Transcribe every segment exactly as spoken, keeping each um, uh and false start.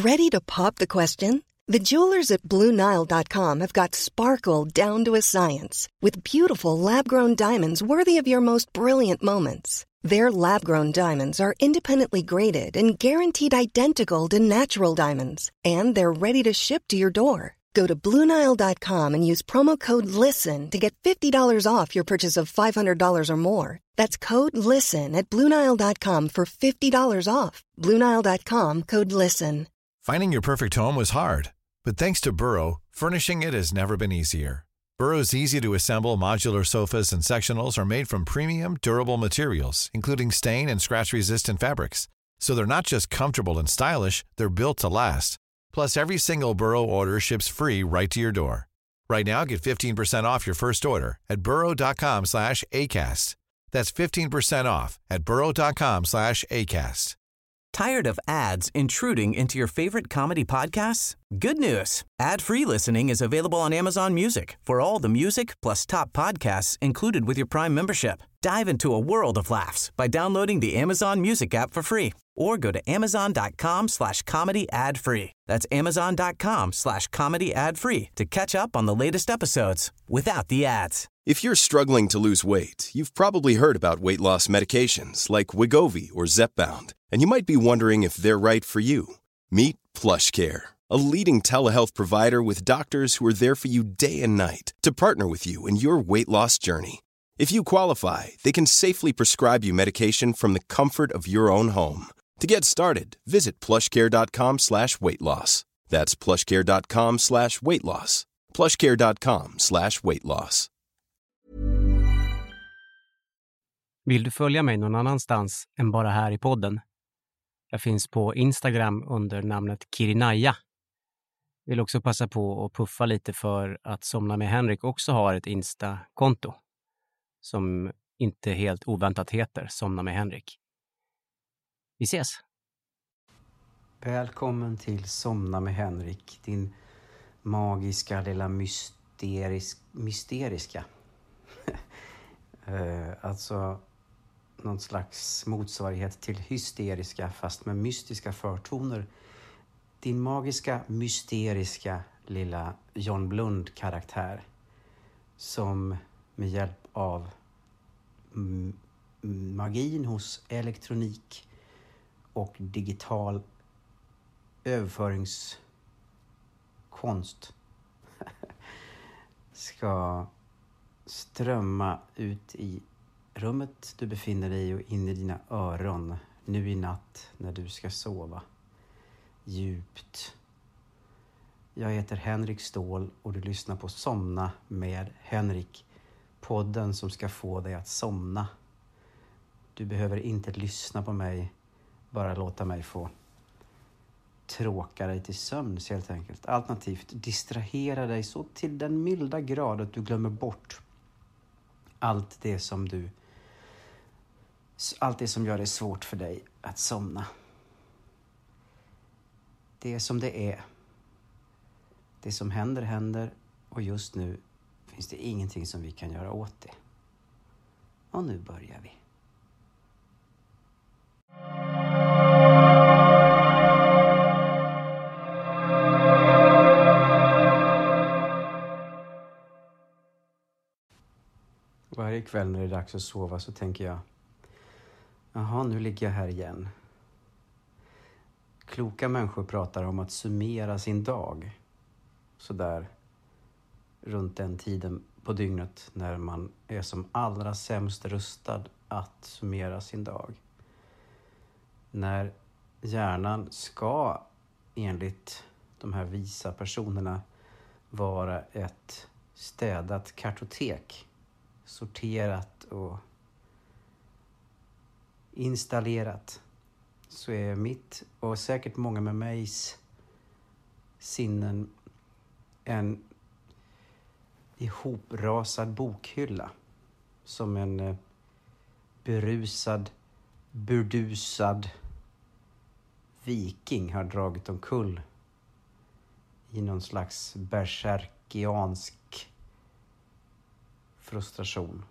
Ready to pop the question? The jewelers at Blue Nile dot com have got sparkle down to a science with beautiful lab-grown diamonds worthy of your most brilliant moments. Their lab-grown diamonds are independently graded and guaranteed identical to natural diamonds, and they're ready to ship to your door. Go to Blue Nile dot com and use promo code LISTEN to get fifty dollars off your purchase of five hundred dollars or more. That's code LISTEN at Blue Nile dot com for fifty dollars off. Blue Nile dot com, code LISTEN. Finding your perfect home was hard, but thanks to Burrow, furnishing it has never been easier. Burrow's easy-to-assemble modular sofas and sectionals are made from premium, durable materials, including stain and scratch-resistant fabrics. So they're not just comfortable and stylish, they're built to last. Plus, every single Burrow order ships free right to your door. Right now, get fifteen percent off your first order at burrow dot com slash ACAST. That's fifteen percent off at burrow dot com slash ACAST. Tired of ads intruding into your favorite comedy podcasts? Good news. Ad-free listening is available on Amazon Music for all the music plus top podcasts included with your Prime membership. Dive into a world of laughs by downloading the Amazon Music app for free or go to amazon dot com slash comedy ad free. That's amazon dot com slash comedy ad free to catch up on the latest episodes without the ads. If you're struggling to lose weight, you've probably heard about weight loss medications like Wegovy or Zepbound, and you might be wondering if they're right for you. Meet PlushCare, a leading telehealth provider with doctors who are there for you day and night to partner with you in your weight loss journey. If you qualify, they can safely prescribe you medication from the comfort of your own home. To get started, visit plushcare.com slash weight loss. That's plushcare.com slash weight loss. plushcare.com slash weight loss. Vill du följa mig någon annanstans än bara här i podden? Jag finns på Instagram under namnet Kirinaya. Vill också passa på att puffa lite för att Somna med Henrik också har ett Insta-konto som inte helt oväntat heter Somna med Henrik. Vi ses! Välkommen till Somna med Henrik, din magiska lilla mysterisk, mysteriska. uh, alltså någon slags motsvarighet till hysteriska fast med mystiska förtoner. Din magiska, mysteriska lilla John Blund-karaktär som med hjälp av m- magin hos elektronik och digital överföringskonst ska strömma ut i rummet du befinner dig i och in i dina öron nu i natt när du ska sova djupt. Jag heter Henrik Ståhl och du lyssnar på Somna med Henrik, podden som ska få dig att somna. Du behöver inte lyssna på mig, bara låta mig få tråka dig till sömns helt enkelt. Alternativt distrahera dig så till den milda grad att du glömmer bort allt det som du allt det som gör det svårt för dig att somna. Det är som det är. Det som händer händer och just nu finns det ingenting som vi kan göra åt det. Och nu börjar vi. Varje kväll när det är dags att sova så tänker jag, jaha, nu ligger jag här igen. Kloka människor pratar om att summera sin dag. Så där runt den tiden på dygnet när man är som allra sämst rustad att summera sin dag. När hjärnan ska, enligt de här visa personerna, vara ett städat kartotek. Sorterat och installerat, så är mitt och säkert många med mejs sinnen en ihoprasad bokhylla som en eh, berusad, burdusad viking har dragit omkull i någon slags berserkiansk frustration.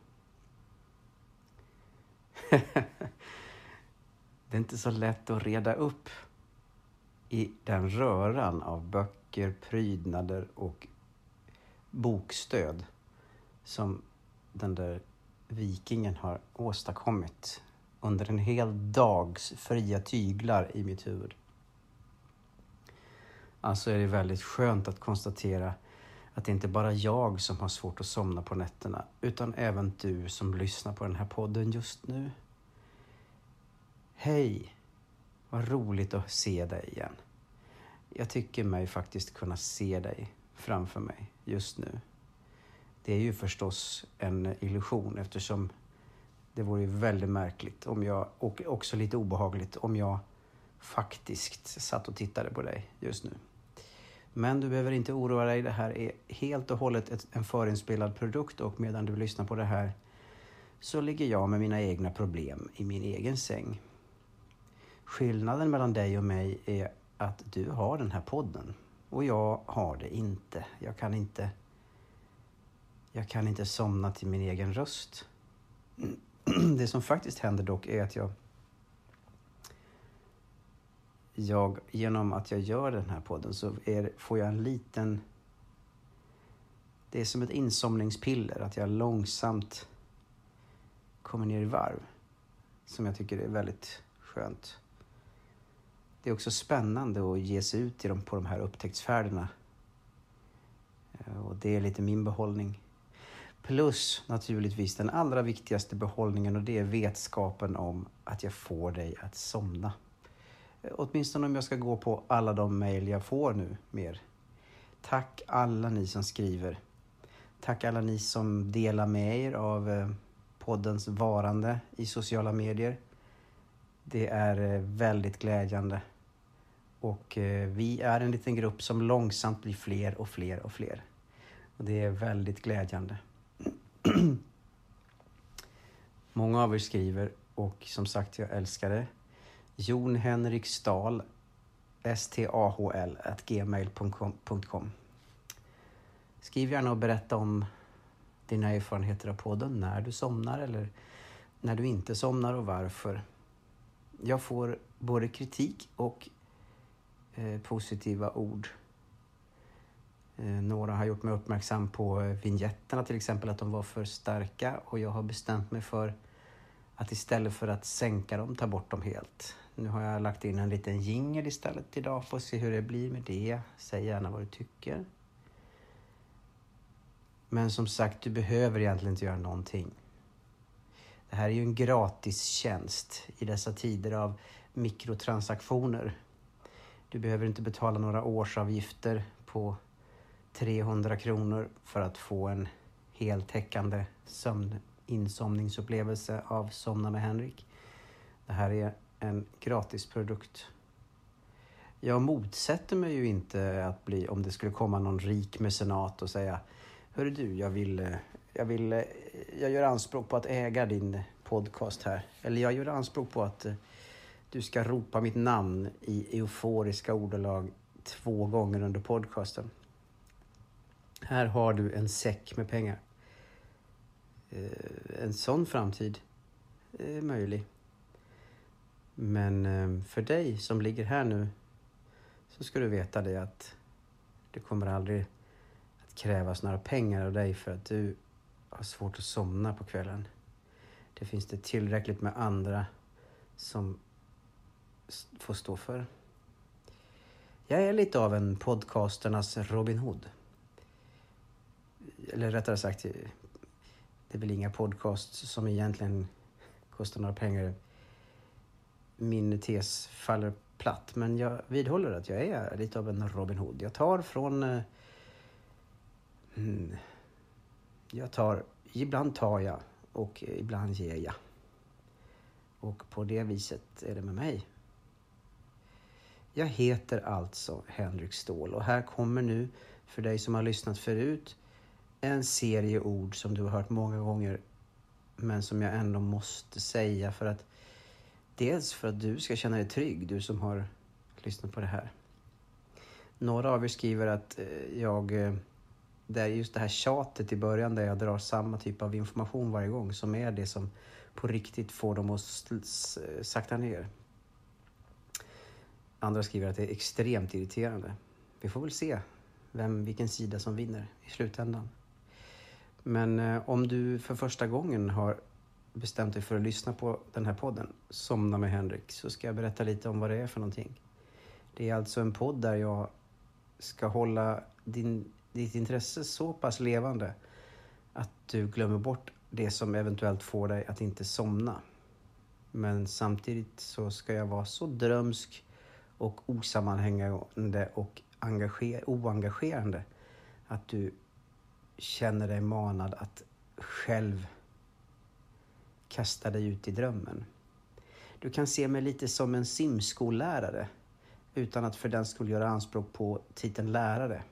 Det är inte så lätt att reda upp i den röran av böcker, prydnader och bokstöd som den där vikingen har åstadkommit under en hel dags fria tyglar i mitt huvud. Alltså är det väldigt skönt att konstatera att det inte bara jag som har svårt att somna på nätterna, utan även du som lyssnar på den här podden just nu. Hej, vad roligt att se dig igen. Jag tycker mig faktiskt kunna se dig framför mig just nu. Det är ju förstås en illusion, eftersom det vore ju väldigt märkligt om jag, och också lite obehagligt om jag faktiskt satt och tittade på dig just nu. Men du behöver inte oroa dig, det här är helt och hållet ett, en förinspelad produkt, och medan du lyssnar på det här så ligger jag med mina egna problem i min egen säng. Skillnaden mellan dig och mig är att du har den här podden och jag har det inte. Jag kan inte jag kan inte somna till min egen röst. Det som faktiskt händer dock är att jag jag genom att jag gör den här podden så är, får jag en liten, det är som ett insomningspiller, att jag långsamt kommer ner i varv, som jag tycker är väldigt skönt. Det är också spännande att ge sig ut i dem på de här upptäcktsfärderna. Och det är lite min behållning. Plus naturligtvis den allra viktigaste behållningen, och det är vetskapen om att jag får dig att somna. Åtminstone om jag ska gå på alla de mejl jag får nu mer. Tack alla ni som skriver. Tack alla ni som delar med er av poddens varande i sociala medier. Det är väldigt glädjande. Och vi är en liten grupp som långsamt blir fler och fler och fler. Och det är väldigt glädjande. Många av er skriver, och som sagt jag älskar det. Jon Henrik Stahl, S T A H L at gmail punkt com. Skriv gärna och berätta om dina erfarenheter av podden, när du somnar eller när du inte somnar och varför. Jag får både kritik och eh, positiva ord. Eh, några har gjort mig uppmärksam på vigneetterna till exempel, att de var för starka, och jag har bestämt mig för att istället för att sänka dem, ta bort dem helt. Nu har jag lagt in en liten jingle istället idag, får se hur det blir med det. Säg gärna vad du tycker. Men som sagt, du behöver egentligen inte göra någonting. Det här är ju en gratis tjänst i dessa tider av mikrotransaktioner. Du behöver inte betala några årsavgifter på trehundra kronor för att få en heltäckande sömn, insomningsupplevelse av Somna med Henrik. Det här är en gratis produkt. Jag motsätter mig ju inte att bli, om det skulle komma någon rik mecenat och säga: hörru du, jag vill, jag vill, jag gör anspråk på att äga din podcast här. Eller jag gör anspråk på att du ska ropa mitt namn i euforiska ordalag två gånger under podcasten. Här har du en säck med pengar. En sån framtid är möjlig. Men för dig som ligger här nu så ska du veta det, att det kommer aldrig att krävas några pengar av dig för att du har svårt att somna på kvällen. Det finns det tillräckligt med andra som får stå för. Jag är lite av en podcasternas Robin Hood. Eller rättare sagt, det är väl inga podcasts som egentligen kostar några pengar. Min tes faller platt, men jag vidhåller att jag är lite av en Robin Hood. Jag tar från... Hmm, jag tar... Ibland tar jag och ibland ger jag. Och på det viset är det med mig. Jag heter alltså Henrik Ståhl, och här kommer nu, för dig som har lyssnat förut, en serie ord som du har hört många gånger, men som jag ändå måste säga för att dels för att du ska känna dig trygg, du som har lyssnat på det här. Några av er skriver att jag, det är just det här tjatet i början där jag drar samma typ av information varje gång som är det som på riktigt får dem att sakta ner. Andra skriver att det är extremt irriterande. Vi får väl se vem, vilken sida som vinner i slutändan. Men eh, om du för första gången har bestämt dig för att lyssna på den här podden, Somna med Henrik, så ska jag berätta lite om vad det är för någonting. Det är alltså en podd där jag ska hålla din, ditt intresse så pass levande att du glömmer bort det som eventuellt får dig att inte somna. Men samtidigt så ska jag vara så drömsk och osammanhängande och engager- oengagerande att du känner dig manad att själv kasta dig ut i drömmen. Du kan se mig lite som en simskollärare utan att för den skulle göra anspråk på titeln lärare.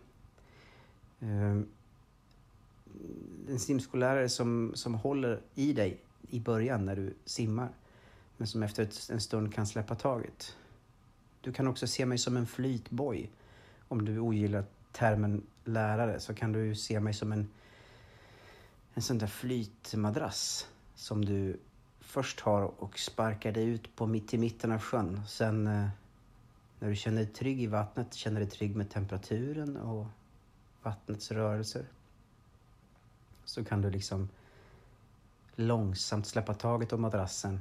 En simskollärare som, som håller i dig i början när du simmar, men som efter en stund kan släppa taget. Du kan också se mig som en flytboj. Om du ogillar termen lärare så kan du se mig som en, en sån där flytmadrass som du först har och sparkar dig ut på mitt i mitten av sjön. Sen eh, när du känner dig trygg i vattnet, känner dig trygg med temperaturen och vattnets rörelser, så kan du liksom långsamt släppa taget om madrassen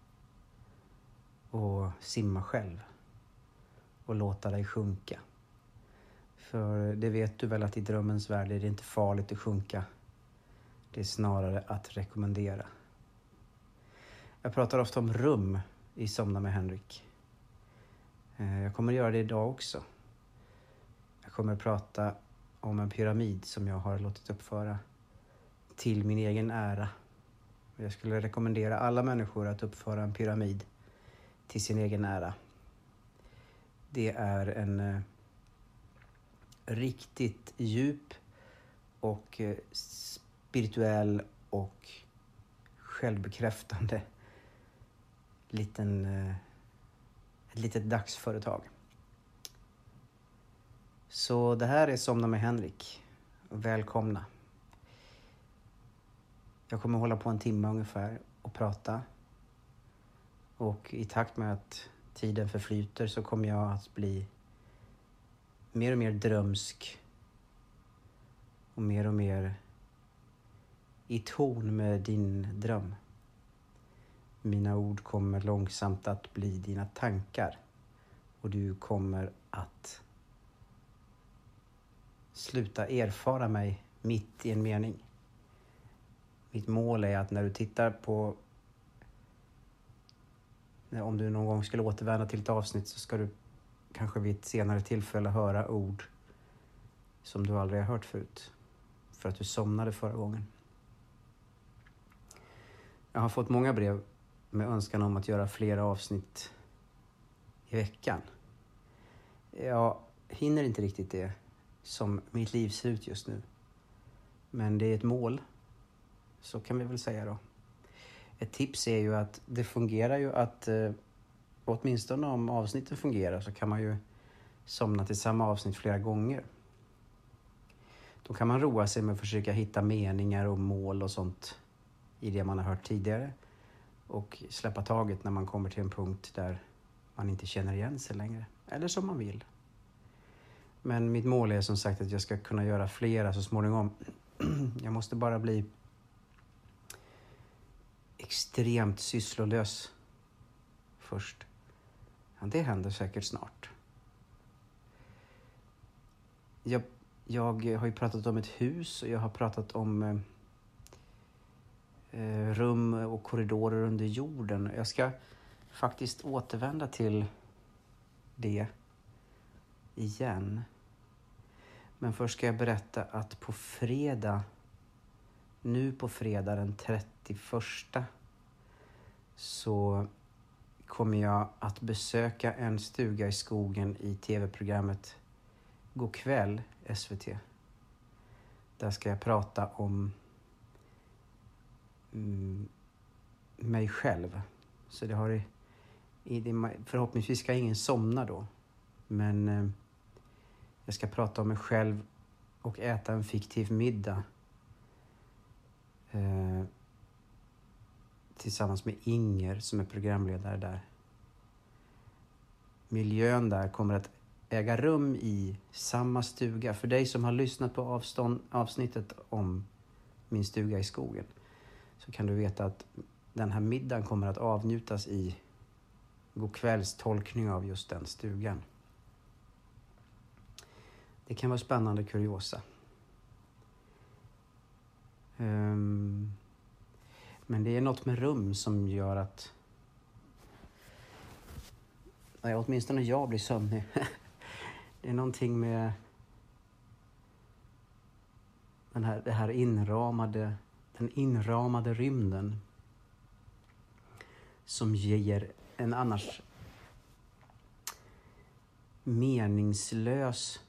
och simma själv och låta dig sjunka. För det vet du väl att i drömmens värld är det inte farligt att sjunka. Det är snarare att rekommendera. Jag pratar ofta om rum i Somna med Henrik. Jag kommer att göra det idag också. Jag kommer att prata om en pyramid som jag har låtit uppföra till min egen ära. Jag skulle rekommendera alla människor att uppföra en pyramid till sin egen ära. Det är en eh, riktigt djup och eh, spirituell och självbekräftande liten, eh, ett litet dagsföretag. Så det här är Somna med Henrik. Välkomna. Jag kommer hålla på en timme ungefär och prata. Och i takt med att tiden förflyter så kommer jag att bli mer och mer drömsk. Och mer och mer i ton med din dröm. Mina ord kommer långsamt att bli dina tankar. Och du kommer att sluta erfara mig mitt i en mening. Mitt mål är att när du tittar på, om du någon gång skulle återvända till ett avsnitt, så ska du kanske vid ett senare tillfälle höra ord som du aldrig har hört förut. För att du somnade förra gången. Jag har fått många brev med önskan om att göra flera avsnitt i veckan. Jag hinner inte riktigt det som mitt liv ser ut just nu. Men det är ett mål. Så kan vi väl säga då. Ett tips är ju att det fungerar ju att eh, åtminstone om avsnitten fungerar så kan man ju somna till samma avsnitt flera gånger. Då kan man roa sig med att försöka hitta meningar och mål och sånt i det man har hört tidigare. Och släppa taget när man kommer till en punkt där man inte känner igen sig längre. Eller som man vill. Men mitt mål är som sagt att jag ska kunna göra flera så småningom. Jag måste bara bli extremt sysslolös först. Ja, det händer säkert snart. Jag, jag har ju pratat om ett hus och jag har pratat om eh, rum och korridorer under jorden. Jag ska faktiskt återvända till det igen. Men först ska jag berätta att på fredag, nu på fredag den trettioförsta, så kommer jag att besöka en stuga i skogen i tv-programmet God kväll S V T. Där ska jag prata om mm, mig själv. Så det har i, i det, förhoppningsvis ska ingen somna då. Men eh, jag ska prata om mig själv och äta en fiktiv middag. Eh, tillsammans med Inger som är programledare där. miljön där kommer att äga rum i samma stuga. För dig som har lyssnat på avstånd, avsnittet om min stuga i skogen, så kan du veta att den här middagen kommer att avnjutas i god kvälls tolkning av just den stugan. Det kan vara spännande kuriosa. Um, men det är något med rum som gör att nej, åtminstone jag blir sömnig. Det är någonting med den här, det här inramade, den inramade rymden som ger en annars meningslös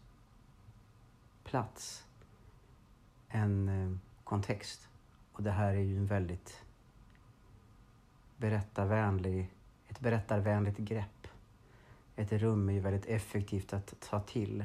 plats en eh, kontext. Och det här är ju en väldigt berättarvänlig, ett berättarvänligt grepp. Ett rum är ju väldigt effektivt att ta till.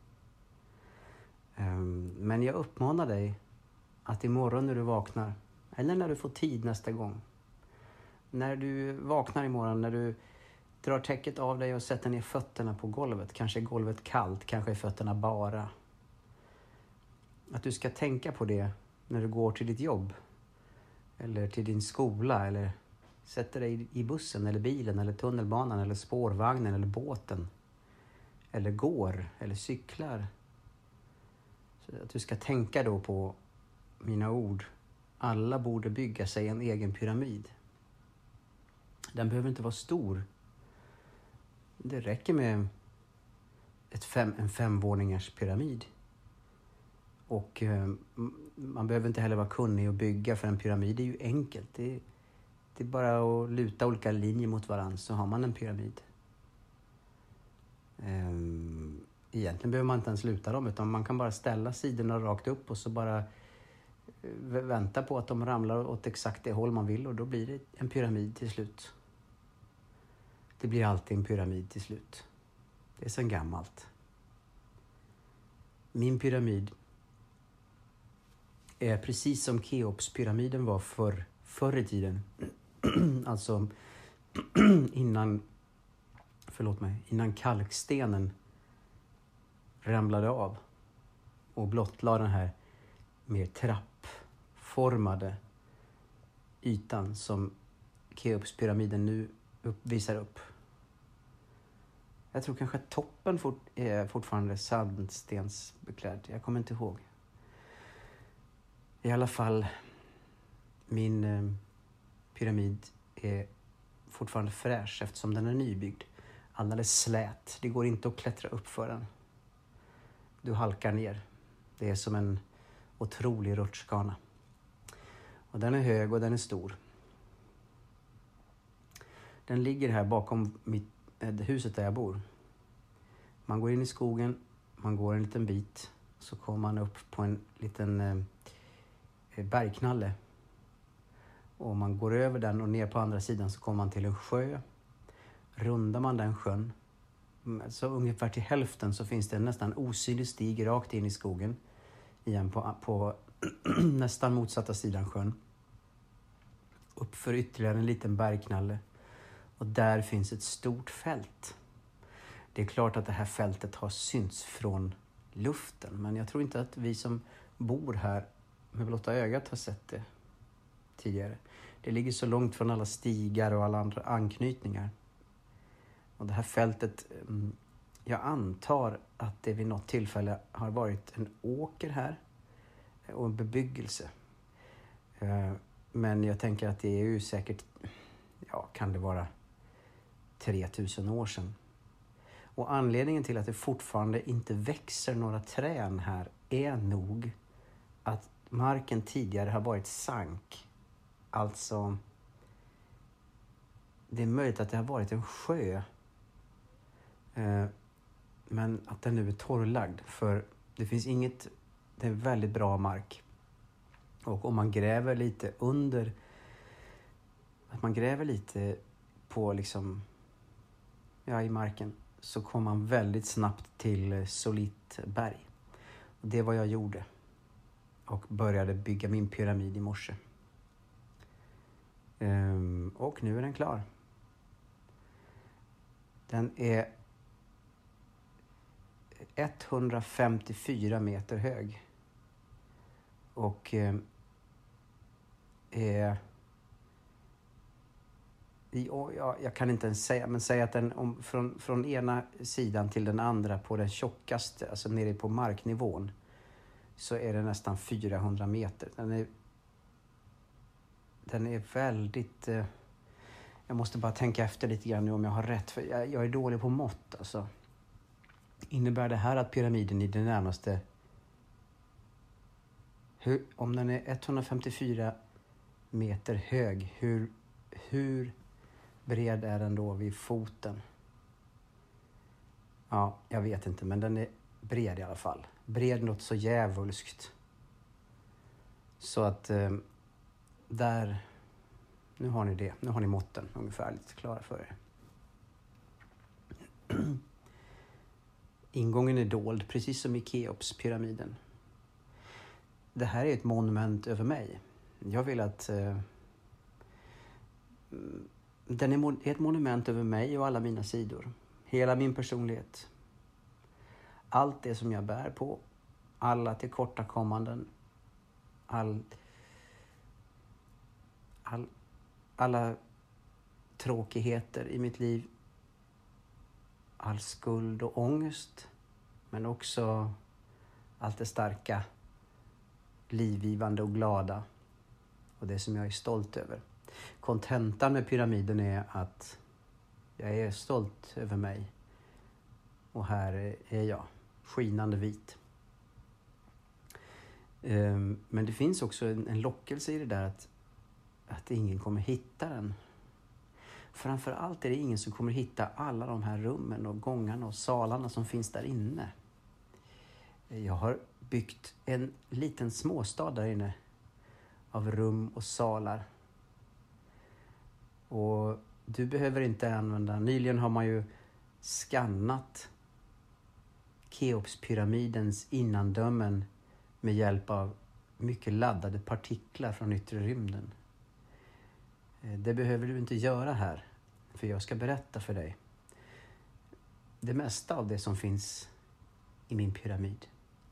Um, men jag uppmanar dig att imorgon när du vaknar, eller när du får tid nästa gång, när du vaknar imorgon, när du drar täcket av dig och sätter ner fötterna på golvet, kanske är golvet kallt, kanske är fötterna bara, att du ska tänka på det när du går till ditt jobb eller till din skola, eller sätter dig i bussen eller bilen eller tunnelbanan eller spårvagnen eller båten, eller går eller cyklar. Så att du ska tänka då på mina ord: alla borde bygga sig en egen pyramid. Den behöver inte vara stor. Det räcker med ett fem, en femvåningars pyramid. Och eh, man behöver inte heller vara kunnig att bygga, för en pyramid är ju enkelt. Det, det är bara att luta olika linjer mot varandra så har man en pyramid. Um, egentligen behöver man inte ens luta dem, utan man kan bara ställa sidorna rakt upp och så bara vänta på att de ramlar åt exakt det håll man vill, och då blir det en pyramid till slut. Det blir alltid en pyramid till slut. Det är så gammalt. Min pyramid är precis som Keopspyramiden var för, förr i tiden. Alltså innan, förlåt mig, innan kalkstenen ramlade av och blottlade den här mer trappformade ytan som Keopspyramiden nu upp, visar upp. Jag tror kanske att toppen fort, är fortfarande sandstensbeklädd. Jag kommer inte ihåg. I alla fall, min eh, pyramid är fortfarande fräsch eftersom den är nybyggd. Alldeles slät. Det går inte att klättra upp för den. Du halkar ner. Det är som en otrolig rutschkana. Och den är hög och den är stor. Den ligger här bakom mitt, äh, huset där jag bor. Man går in i skogen, man går en liten bit, så kommer man upp på en liten eh, bergknalle. Och man går över den och ner på andra sidan så kommer man till en sjö. Rundar man den sjön, så ungefär till hälften så finns det en nästan osynlig stig rakt in i skogen. Igen på, på nästan motsatta sidan sjön. Upp för ytterligare en liten bergknalle. Och där finns ett stort fält. Det är klart att det här fältet har synts från luften. Men jag tror inte att vi som bor här med blotta ögat har sett det tidigare. Det ligger så långt från alla stigar och alla andra anknytningar. Och det här fältet, jag antar att det vid något tillfälle har varit en åker här och en bebyggelse. Men jag tänker att det är ju säkert, ja, kan det vara tre tusen år sedan. Och anledningen till att det fortfarande inte växer några träd här är nog att marken tidigare har varit sank. Alltså, det är möjligt att det har varit en sjö. Eh, men att den nu är torrlagd. För det finns inget, det är väldigt bra mark. Och om man gräver lite under, att man gräver lite på liksom, ja, i marken, så kommer man väldigt snabbt till solitt berg. Och det var jag gjorde. Och började bygga min pyramid i morse. Um, och nu är den klar. Den är etthundrafemtiofyra meter hög. Och eh, är... Ja, jag kan inte ens säga, men säga att den om, från, från ena sidan till den andra på den tjockaste, alltså nere på marknivån, så är det nästan fyrahundra meter. Den är, den är väldigt... Eh, jag måste bara tänka efter lite grann nu om jag har rätt, för jag, jag är dålig på mått. Alltså. Innebär det här att pyramiden i det närmaste... Hur, om den är etthundrafemtiofyra meter hög, hur... hur bred är den då vid foten? Ja, jag vet inte, men den är bred i alla fall. Bred något så djävulskt. Så att eh, där... Nu har ni det. Nu har ni måtten ungefär lite klara för er. Ingången är dold, precis som i Keopspyramiden. Det här är ett monument över mig. Jag vill att... Eh, Den är ett monument över mig och alla mina sidor. Hela min personlighet. Allt det som jag bär på. Alla tillkortakommanden. All, all, alla tråkigheter i mitt liv. All skuld och ångest. Men också allt det starka, livgivande och glada. Och det som jag är stolt över. Kontentan med pyramiden är att jag är stolt över mig. Och här är jag, skinande vit. Men det finns också en lockelse i det där att, att ingen kommer hitta den. Framför allt är det ingen som kommer hitta alla de här rummen och gångarna och salarna som finns där inne. Jag har byggt en liten småstad där inne av rum och salar. Och du behöver inte använda... Nyligen har man ju skannat Keopspyramidens innandömen med hjälp av mycket laddade partiklar från yttre rymden. Det behöver du inte göra här, för jag ska berätta för dig. Det mesta av det som finns i min pyramid.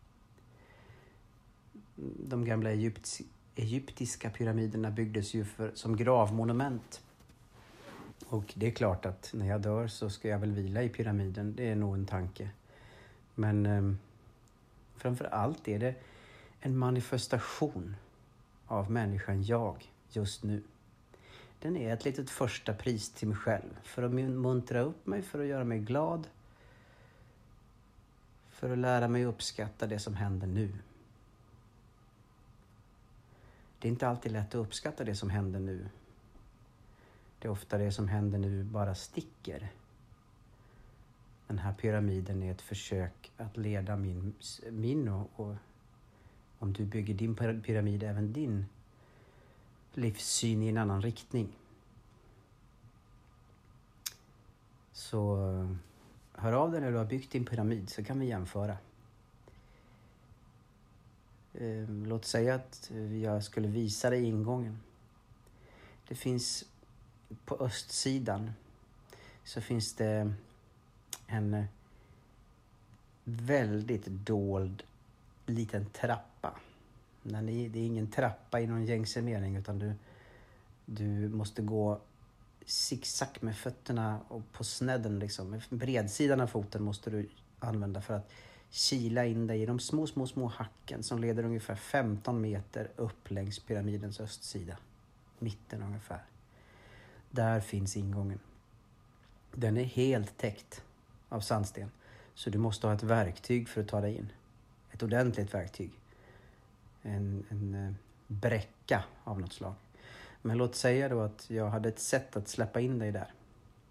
De gamla Egypt, egyptiska pyramiderna byggdes ju för, som gravmonument. Och det är klart att när jag dör så ska jag väl vila i pyramiden. Det är nog en tanke. Men eh, framför allt är det en manifestation av människan jag just nu. Den är ett litet första pris till mig själv. För att muntra upp mig, för att göra mig glad. För att lära mig uppskatta det som händer nu. Det är inte alltid lätt att uppskatta det som händer nu. Det är ofta det som händer nu bara sticker. Den här pyramiden är ett försök att leda min, min och, och om du bygger din pyramid, även din livssyn i en annan riktning. Så hör av dig när du har byggt din pyramid, så kan vi jämföra. Låt säga att jag skulle visa dig ingången. Det finns på östsidan så finns det en väldigt dold liten trappa. Det är ingen trappa i någon gängse mening, utan du, du måste gå zigzag med fötterna och på snedden liksom. Bredsidan av foten måste du använda för att kila in dig i de små, små, små hacken som leder ungefär femton meter upp längs pyramidens östsida. Mitten ungefär. Där finns ingången. Den är helt täckt av sandsten. Så du måste ha ett verktyg för att ta dig in. Ett ordentligt verktyg. En, en bräcka av något slag. Men låt säga då att jag hade ett sätt att släppa in dig där.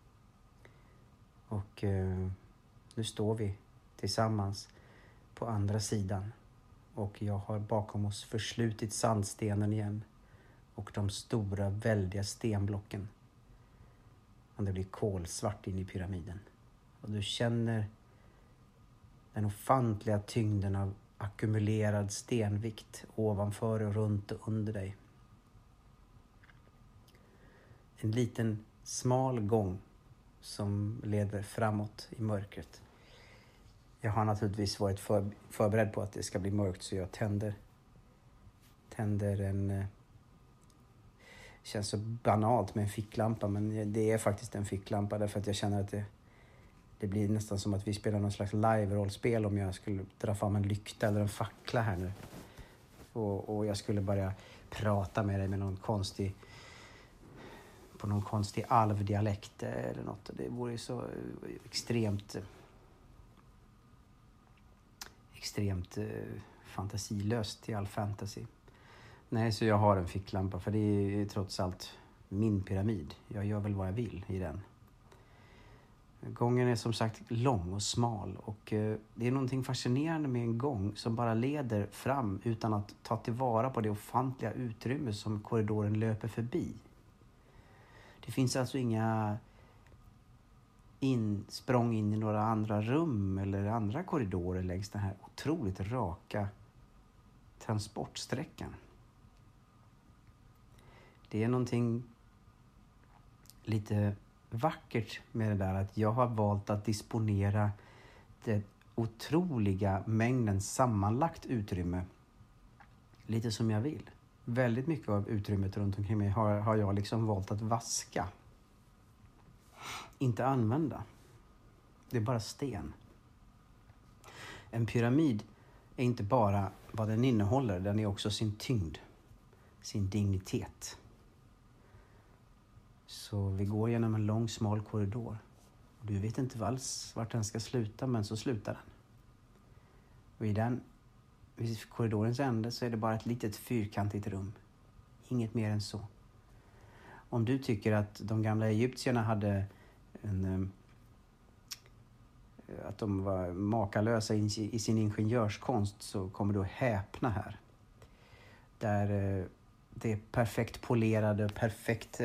Och eh, nu står vi tillsammans på andra sidan. Och jag har bakom oss förslutit sandstenen igen. Och de stora, väldiga stenblocken. Och det blir kolsvart in i pyramiden. Och du känner den ofantliga tyngden av ackumulerad stenvikt ovanför och runt och under dig. En liten smal gång som leder framåt i mörkret. Jag har naturligtvis varit för, förberedd på att det ska bli mörkt, så jag tänder, tänder en... Eh, känns så banalt med en ficklampa, men det är faktiskt en ficklampa därför att jag känner att det, det blir nästan som att vi spelar någon slags live-rollspel om jag skulle dra fram en lykta eller en fackla här nu. Och, och jag skulle börja prata med dig med någon konstig... på någon konstig alvdialekt eller något. Det vore ju så extremt... extremt eh, fantasilöst i all fantasy. Nej, så jag har en ficklampa, för det är trots allt min pyramid. Jag gör väl vad jag vill i den. Gången är som sagt lång och smal, och eh, det är någonting fascinerande med en gång som bara leder fram utan att ta tillvara på det ofantliga utrymme som korridoren löper förbi. Det finns alltså inga in, språng in i några andra rum eller andra korridorer längs den här otroligt raka transportsträckan. Det är någonting lite vackert med det där att jag har valt att disponera den otroliga mängden sammanlagt utrymme lite som jag vill. Väldigt mycket av utrymmet runt omkring mig har, har jag liksom valt att vaska. Inte använda. Det är bara sten. En pyramid är inte bara vad den innehåller, den är också sin tyngd, sin dignitet. Så vi går genom en lång smal korridor. Du vet inte alls vart den ska sluta, men så slutar den. Och i den, vid korridorens ände, så är det bara ett litet fyrkantigt rum. Inget mer än så. Om du tycker att de gamla egyptierna hade en, att de var makalösa i sin ingenjörskonst, så kommer du att häpna här. Där det är perfekt polerade, perfekt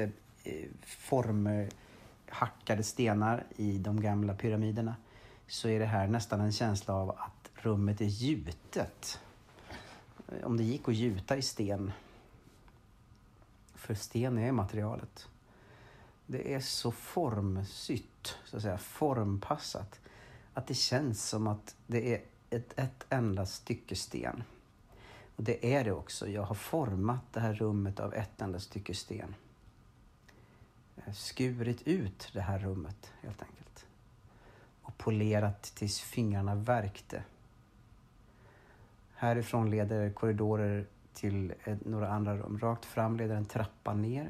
formhackade stenar i de gamla pyramiderna, så är det här nästan en känsla av att rummet är gjutet. Om det gick att gjuta i sten. För sten är materialet. Det är så formsytt, så att säga, formpassat, att det känns som att det är ett, ett enda stycke sten. Och det är det också. Jag har format det här rummet av ett enda stycke sten. Skurit ut det här rummet helt enkelt. Och polerat tills fingrarna värkte. Härifrån leder korridorer till några andra rum. Rakt fram leder en trappa ner.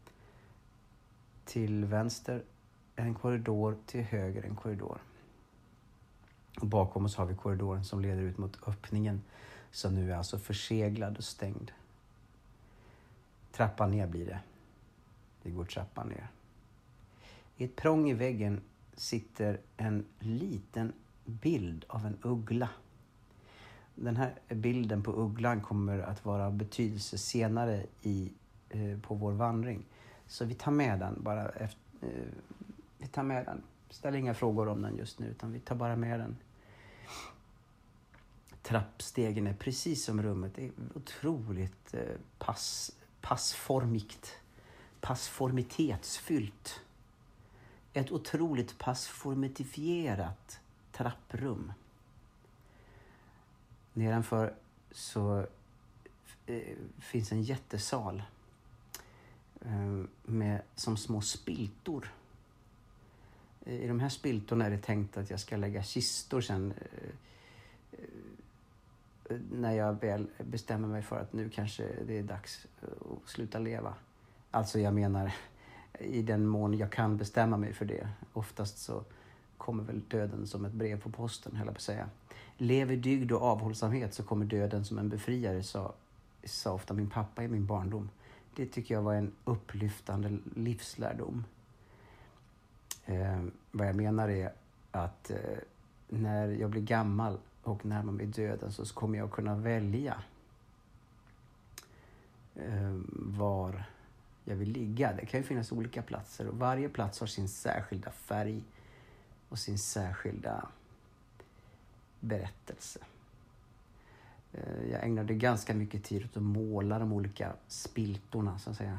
Till vänster en korridor, till höger en korridor. Och bakom oss har vi korridoren som leder ut mot öppningen, som nu är alltså förseglad och stängd. Trappan ner blir det. Vi går trappan ner. I ett prång i väggen sitter en liten bild av en uggla. Den här bilden på ugglan kommer att vara av betydelse senare i, eh, på vår vandring. Så vi tar med den bara efter, eh, vi tar med den. Ställ inga frågor om den just nu, utan vi tar bara med den. Trappstegen är precis som rummet. Det är otroligt eh, pass, passformigt. Passformitetsfyllt. Ett otroligt passformitifierat trapprum. Nedanför så eh, finns en jättesal eh, med som små spiltor. I de här spiltorna är det tänkt att jag ska lägga kistor sen eh, eh, när jag väl bestämmer mig för att nu kanske det är dags att sluta leva. Alltså jag menar i den mån jag kan bestämma mig för det. Oftast så kommer väl döden som ett brev på posten, höll jag på att säga. Lever dygd och avhållsamhet så kommer döden som en befriare, sa, sa ofta min pappa i min barndom. Det tycker jag var en upplyftande livslärdom. Eh, vad jag menar är att eh, när jag blir gammal och närmar mig döden så kommer jag kunna välja eh, var jag vill ligga. Det kan ju finnas olika platser och varje plats har sin särskilda färg och sin särskilda berättelse. Jag ägnade ganska mycket tid åt att måla de olika spiltorna, så att säga.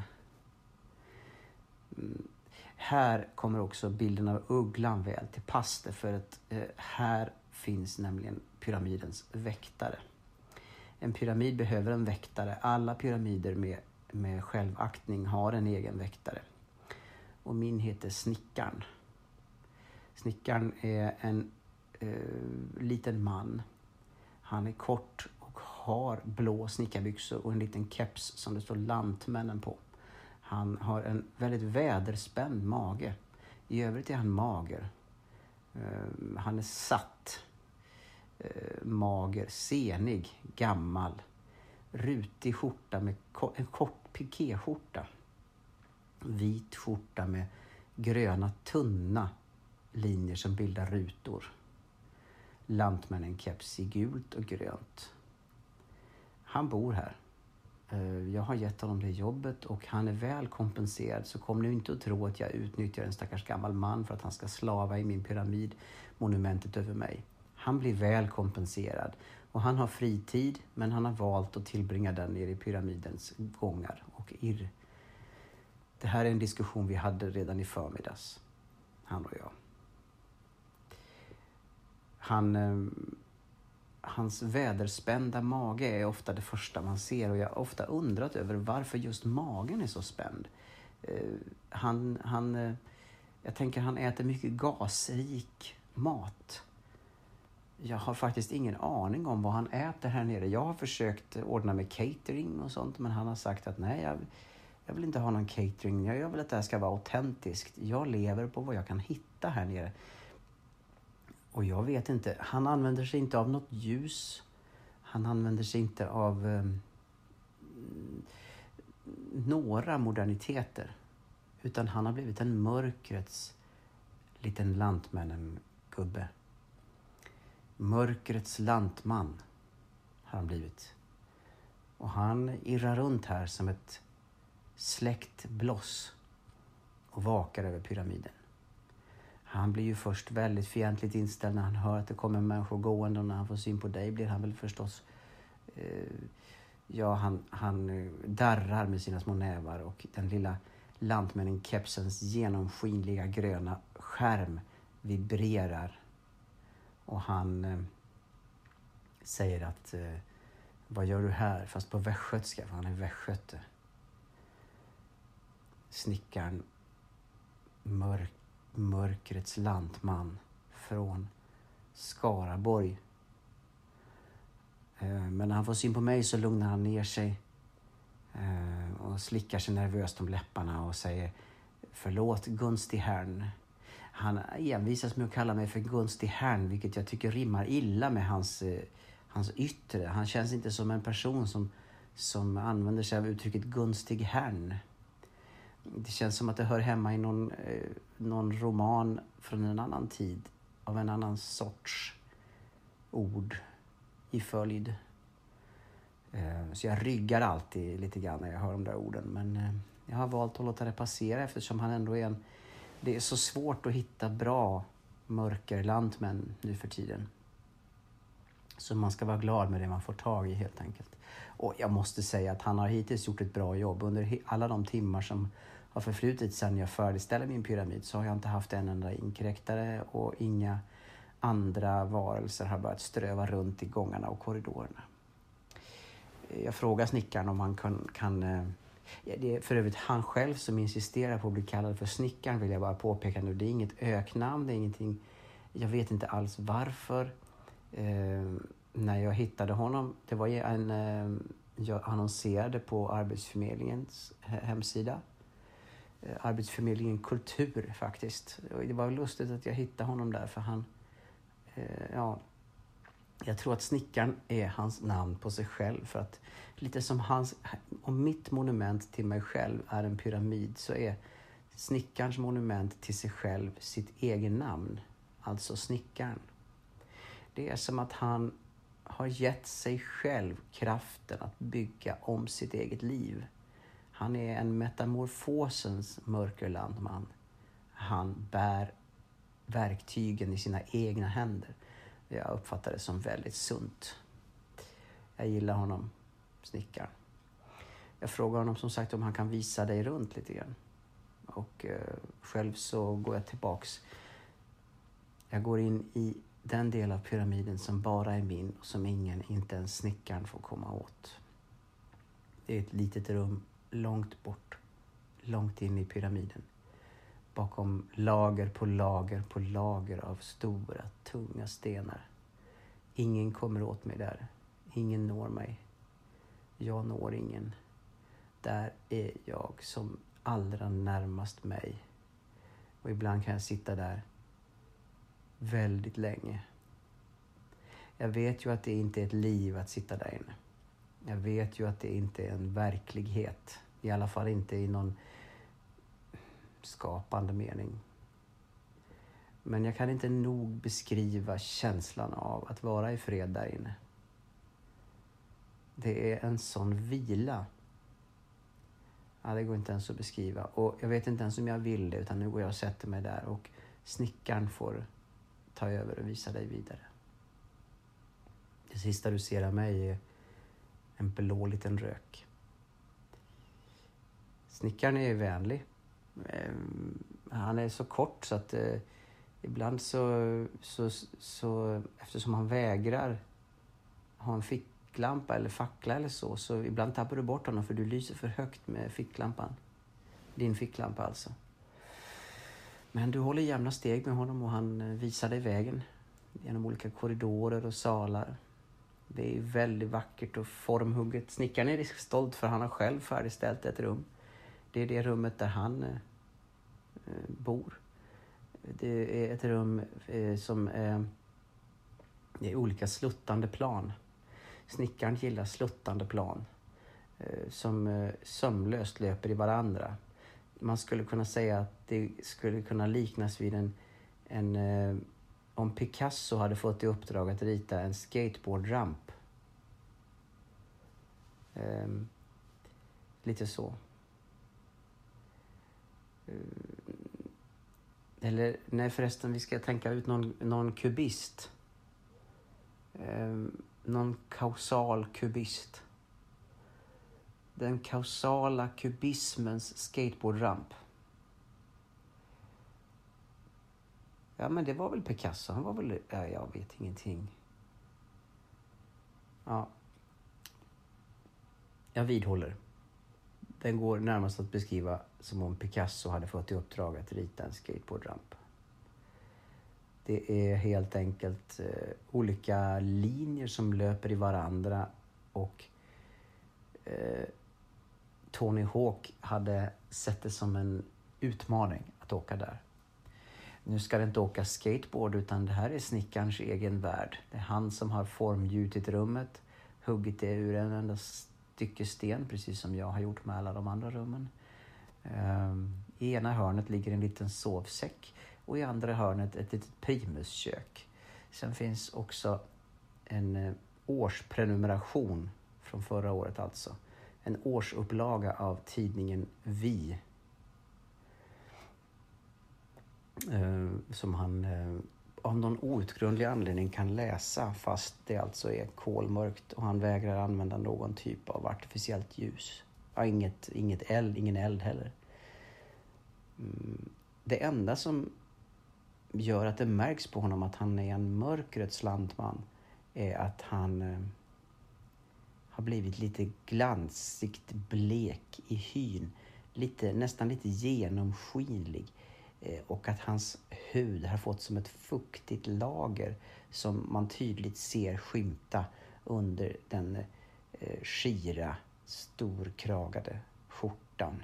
Här kommer också bilden av ugglan väl till pass, för att här finns nämligen pyramidens väktare. En pyramid behöver en väktare. Alla pyramider med, med självaktning har en egen väktare. Och min heter Snickaren. Snickaren är en eh, liten man. Han är kort och har blå snickarbyxor och en liten keps som det står Lantmännen på. Han har en väldigt väderspänd mage. I övrigt är han mager. Uh, han är satt. Uh, mager, senig, gammal. Rutig skjorta med ko- en kort pikéskjorta. Vit skjorta med gröna tunna linjer som bildar rutor. Lantmännen keps i gult och grönt. Han bor här. Jag har gett honom det jobbet och han är väl kompenserad, så kom nu inte att tro att jag utnyttjar en stackars gammal man för att han ska slava i min pyramid, monumentet över mig. Han blir väl kompenserad och han har fritid, men han har valt att tillbringa den nere i pyramidens gångar och irr. Det här är en diskussion vi hade redan i förmiddags, han och jag. Han... Hans väderspända mage är ofta det första man ser, och jag har ofta undrat över varför just magen är så spänd. Uh, han, han, uh, jag tänker han äter mycket gasrik mat. Jag har faktiskt ingen aning om vad han äter här nere. Jag har försökt ordna med catering och sånt, men han har sagt att nej, jag, jag vill inte ha någon catering. Jag vill att det här ska vara autentiskt. Jag lever på vad jag kan hitta här nere. Och jag vet inte, han använder sig inte av något ljus. Han använder sig inte av eh, några moderniteter. Utan han har blivit en mörkrets liten lantmännen-gubbe. Mörkrets lantman har han blivit. Och han irrar runt här som ett släckt bloss och vakar över pyramiden. Han blir ju först väldigt fientligt inställd när han hör att det kommer människor gående, och när han får syn på dig blir han väl förstås... Eh, ja, han, han darrar med sina små nävar, och den lilla lantmännen kepsens genomskinliga gröna skärm vibrerar. Och han eh, säger att eh, vad gör du här? Fast på västgötska, för han är västgöte. Snickaren mörk. Mörkrets lantman från Skaraborg. Men när han får syn på mig så lugnar han ner sig och slickar sig nervöst om läpparna och säger förlåt Gunstig Herrn. Han envisas med att kalla mig för Gunstig Herrn, vilket jag tycker rimmar illa med hans, hans yttre. Han känns inte som en person som, som använder sig av uttrycket Gunstig Herrn. Det känns som att det hör hemma i någon, eh, någon roman från en annan tid. Av en annan sorts ord i följd. Eh, så jag ryggar alltid lite grann när jag hör de där orden. Men eh, jag har valt att låta det passera, eftersom han ändå är en... Det är så svårt att hitta bra mörkerlantmän nu för tiden. Så man ska vara glad med det man får tag i, helt enkelt. Och jag måste säga att han har hittills gjort ett bra jobb. Under alla de timmar som har förflutit sedan jag färdigställde min pyramid så har jag inte haft en enda inkräktare, och inga andra varelser har börjat ströva runt i gångarna och korridorerna. Jag frågar snickaren om han kan... kan ja, det är för övrigt han själv som insisterar på att bli kallad för snickaren, vill jag bara påpeka nu. Det är inget öknamn, det är ingenting... Jag vet inte alls varför. Eh, när jag hittade honom, det var ju en... Eh, jag annonserade på Arbetsförmedlingens hemsida. Arbetsförmedlingen Kultur faktiskt. Och det var lustigt att jag hittade honom där, för han... Eh, ja, jag tror att snickaren är hans namn på sig själv, för att lite som hans... Om mitt monument till mig själv är en pyramid, så är snickarens monument till sig själv sitt egen namn. Alltså snickaren. Det är som att han har gett sig själv kraften att bygga om sitt eget liv. Han är en metamorfosens mörkerlandman. Han bär verktygen i sina egna händer. Jag uppfattar det som väldigt sunt. Jag gillar honom, snickaren. Jag frågar honom som sagt om han kan visa dig runt lite grann. Och eh, själv så går jag tillbaks. Jag går in i den del av pyramiden som bara är min och som ingen, inte ens snickaren, får komma åt. Det är ett litet rum långt bort, långt in i pyramiden. Bakom lager på lager på lager av stora, tunga stenar. Ingen kommer åt mig där. Ingen når mig. Jag når ingen. Där är jag som allra närmast mig. Och ibland kan jag sitta där väldigt länge. Jag vet ju att det inte är ett liv att sitta där inne. Jag vet ju att det inte är en verklighet. I alla fall inte i någon skapande mening. Men jag kan inte nog beskriva känslan av att vara i fred där inne. Det är en sån vila. Ja, det går inte ens att beskriva. Och jag vet inte ens om jag vill det, utan nu går jag och sätter mig där och snickaren får ta över och visa dig vidare. Det sista du ser av mig är en blå liten rök. Snickaren är vänlig. Han är så kort så att eh, ibland så, så, så eftersom han vägrar ha en ficklampa eller fackla eller så, så ibland tappar du bort honom för du lyser för högt med ficklampan. Din ficklampa alltså. Men du håller jämna steg med honom och han visar dig vägen genom olika korridorer och salar. Det är väldigt vackert och formhugget. Snickaren är stolt för han har själv färdigställt ett rum. Det är det rummet där han eh, bor. Det är ett rum eh, som eh, är olika sluttande plan. Snickaren gillar sluttande plan eh, som eh, sömlöst löper i varandra. Man skulle kunna säga att det skulle kunna liknas vid en, en eh, om Picasso hade fått i uppdrag att rita en skateboardramp. Eh, lite så. Eller nej förresten, vi ska tänka ut någon, någon kubist. Eh, någon kausal kubist. Den kausala kubismens skateboardramp. Ja, men det var väl Picasso. Han var väl... Ja, jag vet ingenting. Ja. Jag vidhåller. Den går närmast att beskriva som om Picasso hade fått i uppdrag att rita en skateboardramp. Det är helt enkelt eh, olika linjer som löper i varandra och eh, Tony Hawk hade sett det som en utmaning att åka där. Nu ska det inte åka skateboard utan det här är snickarens egen värld. Det är han som har formgjutit rummet, huggit det ur en enda stycke sten, precis som jag har gjort med alla de andra rummen. Um, I ena hörnet ligger en liten sovsäck och i andra hörnet ett litet primuskök. Sen finns också en uh, årsprenumeration från förra året alltså. En årsupplaga av tidningen Vi. Uh, som han uh, av någon outgrundlig anledning kan läsa fast det alltså är kolmörkt och han vägrar använda någon typ av artificiellt ljus. Ja, inget, inget eld, ingen eld heller. Mm. Det enda som gör att det märks på honom att han är en mörkrets lantman är att han uh, har blivit lite glansigt blek i hyn. Lite, nästan lite genomskinlig. Och att hans hud har fått som ett fuktigt lager som man tydligt ser skymta under den eh, skira, storkragade skjortan.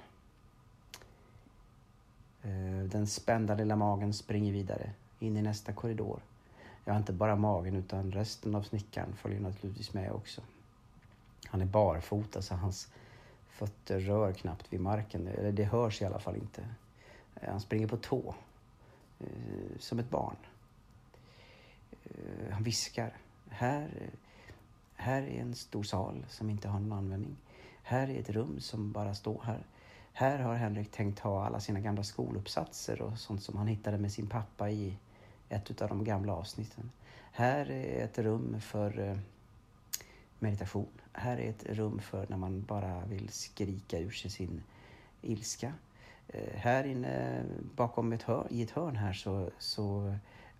Eh, den spända lilla magen springer vidare in i nästa korridor. Ja, inte bara magen utan resten av snickaren följer naturligtvis med också. Han är barfota så hans fötter rör knappt vid marken. Eller det hörs i alla fall inte. Han springer på tå. Eh, som ett barn. Eh, han viskar. Här, här är en stor sal som inte har någon användning. Här är ett rum som bara står här. Här har Henrik tänkt ha alla sina gamla skoluppsatser och sånt som han hittade med sin pappa i ett av de gamla avsnitten. Här är ett rum för eh, meditation. Här är ett rum för när man bara vill skrika ur sig sin ilska. Eh, här inne bakom ett hörn, i ett hörn här så, så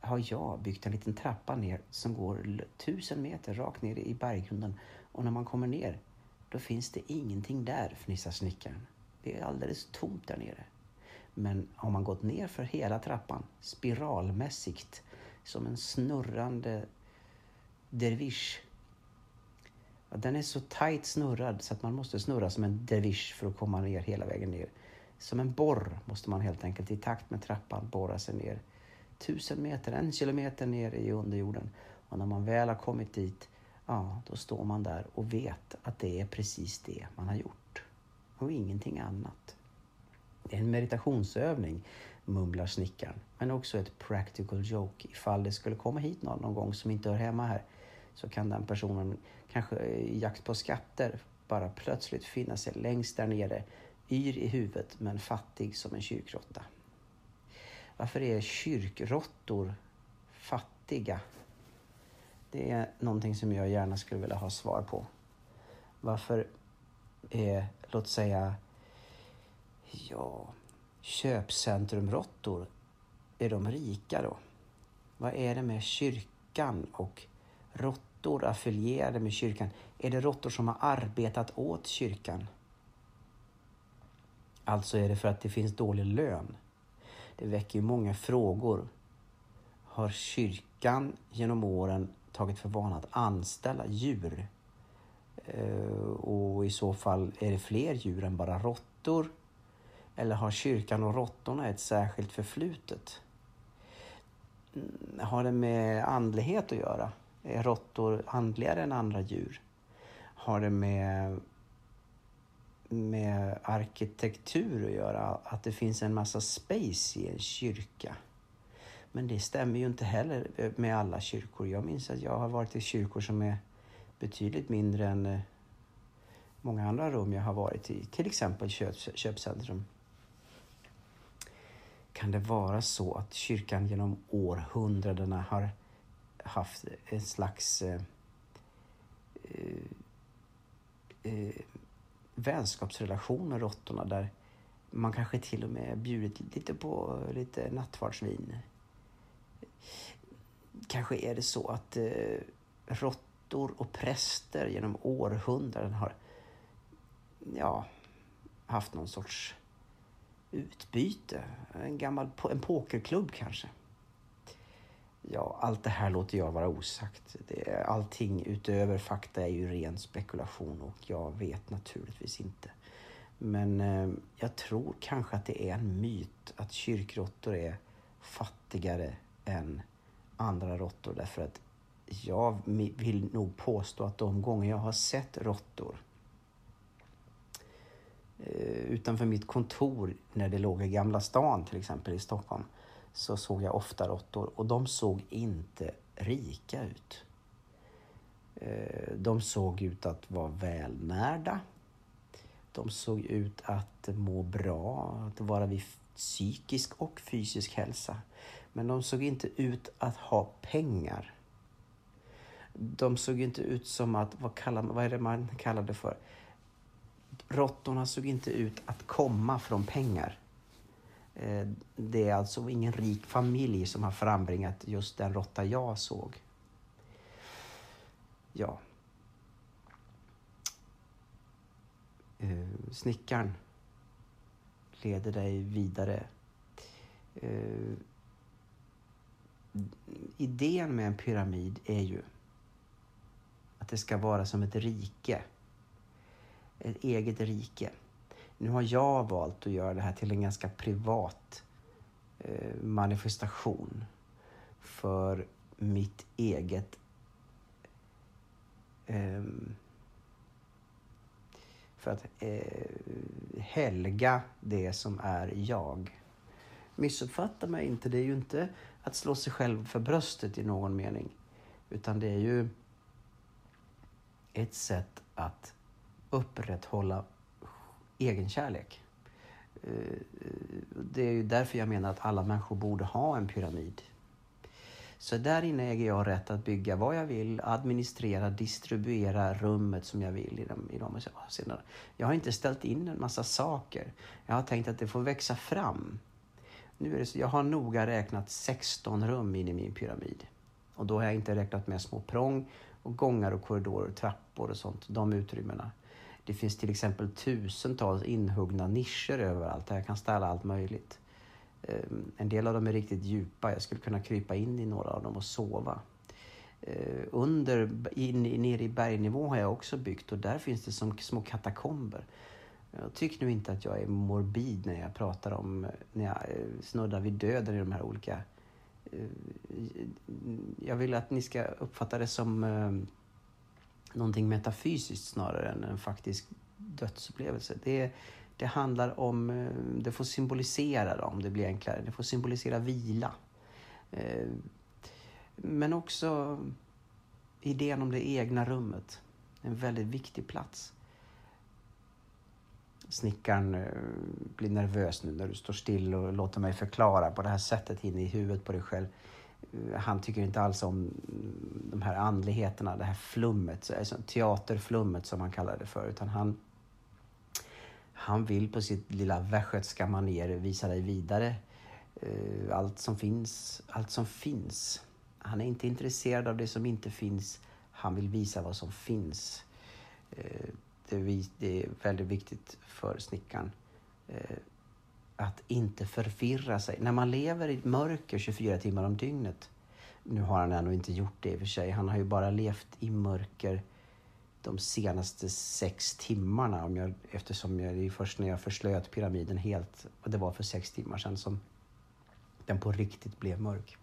har jag byggt en liten trappa ner som går tusen meter rakt ner i berggrunden. Och när man kommer ner, då finns det ingenting där, fnissar snickaren. Det är alldeles tomt där nere. Men har man gått ner för hela trappan, spiralmässigt, som en snurrande dervish. Den är så tajt snurrad så att man måste snurra som en dervish för att komma ner hela vägen ner. Som en borr måste man helt enkelt i takt med trappan borra sig ner. Tusen meter, en kilometer ner i underjorden. Och när man väl har kommit dit, ja, då står man där och vet att det är precis det man har gjort. Och ingenting annat. Det är en meditationsövning, mumlar snickaren. Men också ett practical joke. Ifall det skulle komma hit någon, någon gång som inte hör hemma här, så kan den personen kanske i jakt på skatter bara plötsligt finna sig längst där nere, yr i huvudet men fattig som en kyrkråtta. Varför är kyrkråttor fattiga? Det är någonting som jag gärna skulle vilja ha svar på. Varför är, låt säga, ja, köpcentrumråttor, är de rika då? Vad är det med kyrkan och råttor affilierade med kyrkan? Är det råttor som har arbetat åt kyrkan? Alltså är det för att det finns dålig lön? Det väcker ju många frågor. Har kyrkan genom åren tagit för vana att anställa djur? Och i så fall, är det fler djur än bara råttor? Eller har kyrkan och råttorna ett särskilt förflutet? Har det med andlighet att göra? Är råttor andligare än andra djur? Har det med, med arkitektur att göra? Att det finns en massa space i en kyrka? Men det stämmer ju inte heller med alla kyrkor. Jag minns att jag har varit i kyrkor som är betydligt mindre än många andra rum jag har varit i. Till exempel köp, köpcentrum. Kan det vara så att kyrkan genom århundradena har haft en slags eh, eh, vänskapsrelation med råttorna, där man kanske till och med bjudit lite på lite nattvardsvin? Kanske är det så att eh, råttor och präster genom århundraden har ja, haft någon sorts utbyte. En gammal en pokerklubb kanske. Ja, allt det här låter jag vara osagt. Det, allting utöver fakta är ju ren spekulation och jag vet naturligtvis inte. Men eh, jag tror kanske att det är en myt att kyrkråttor är fattigare än andra råttor. Därför att jag vill nog påstå att de gånger jag har sett råttor utanför mitt kontor när det låg i Gamla stan till exempel i Stockholm, så såg jag ofta råttor och de såg inte rika ut. De såg ut att vara välnärda. De såg ut att må bra, att vara vid psykisk och fysisk hälsa. Men de såg inte ut att ha pengar. De såg inte ut som att, vad, kallar, vad är det man kallar det för? Råttorna såg inte ut att komma från pengar. Det är alltså ingen rik familj som har frambringat just den råtta jag såg. Ja. Snickaren leder dig vidare. Idén med en pyramid är ju att det ska vara som ett rike. Ett eget rike. Nu har jag valt att göra det här till en ganska privat eh, manifestation för mitt eget eh, för att eh, helga det som är jag. Missuppfatta mig inte, det är ju inte att slå sig själv för bröstet i någon mening, utan det är ju ett sätt att upprätthålla egen kärlek. Det är ju därför jag menar att alla människor borde ha en pyramid. Så där inne äger jag rätt att bygga vad jag vill, administrera, distribuera rummet som jag vill i de, i de Jag har inte ställt in en massa saker. Jag har tänkt att det får växa fram. Nu är det så, jag har noga räknat sexton rum in i min pyramid. Och då har jag inte räknat med små prång och gångar och korridorer och trappor och sånt. De utrymmena. Det finns till exempel tusentals inhuggna nischer överallt där jag kan ställa allt möjligt. Um, en del av dem är riktigt djupa. Jag skulle kunna krypa in i några av dem och sova. Uh, under, in, nere i bergnivå har jag också byggt och där finns det som små katakomber. Jag tycker nu inte att jag är morbid när jag pratar om, när jag snuddar vid döden i de här olika. Uh, jag vill att ni ska uppfatta det som uh, någonting metafysiskt snarare än en faktisk dödsupplevelse. Det, det handlar om, det får symbolisera då, om det blir enklare, det får symbolisera vila. Men också idén om det egna rummet. En väldigt viktig plats. Snickaren blir nervös nu när du står still och låter mig förklara på det här sättet in i huvudet på dig själv. Han tycker inte alls om de här andligheterna, det här flummet, alltså teaterflummet som man kallar det för, utan han han vill på sitt lilla västgötska manér visa dig vidare allt som finns, allt som finns. Han är inte intresserad av det som inte finns, han vill visa vad som finns. Det är väldigt viktigt för snickaren att inte förvirra sig. När man lever i mörker tjugofyra timmar om dygnet. Nu har han ännu inte gjort det i och för sig. Han har ju bara levt i mörker de senaste sex timmarna. Om jag, eftersom jag, det är först när jag förslöt pyramiden helt. Och det var för sex timmar sedan som den på riktigt blev mörk.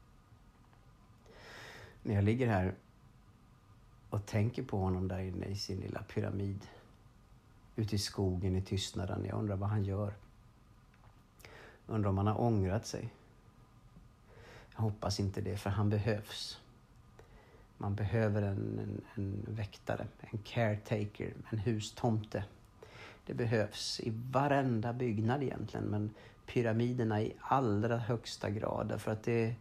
När jag ligger här och tänker på honom där inne i sin lilla pyramid. Ute i skogen i tystnaden. Jag undrar vad han gör. Undrar om han har ångrat sig. Jag hoppas inte det, för han behövs. Man behöver en, en, en väktare, en caretaker, en hustomte. Det behövs i varenda byggnad egentligen, men pyramiderna i allra högsta grad. Därför att det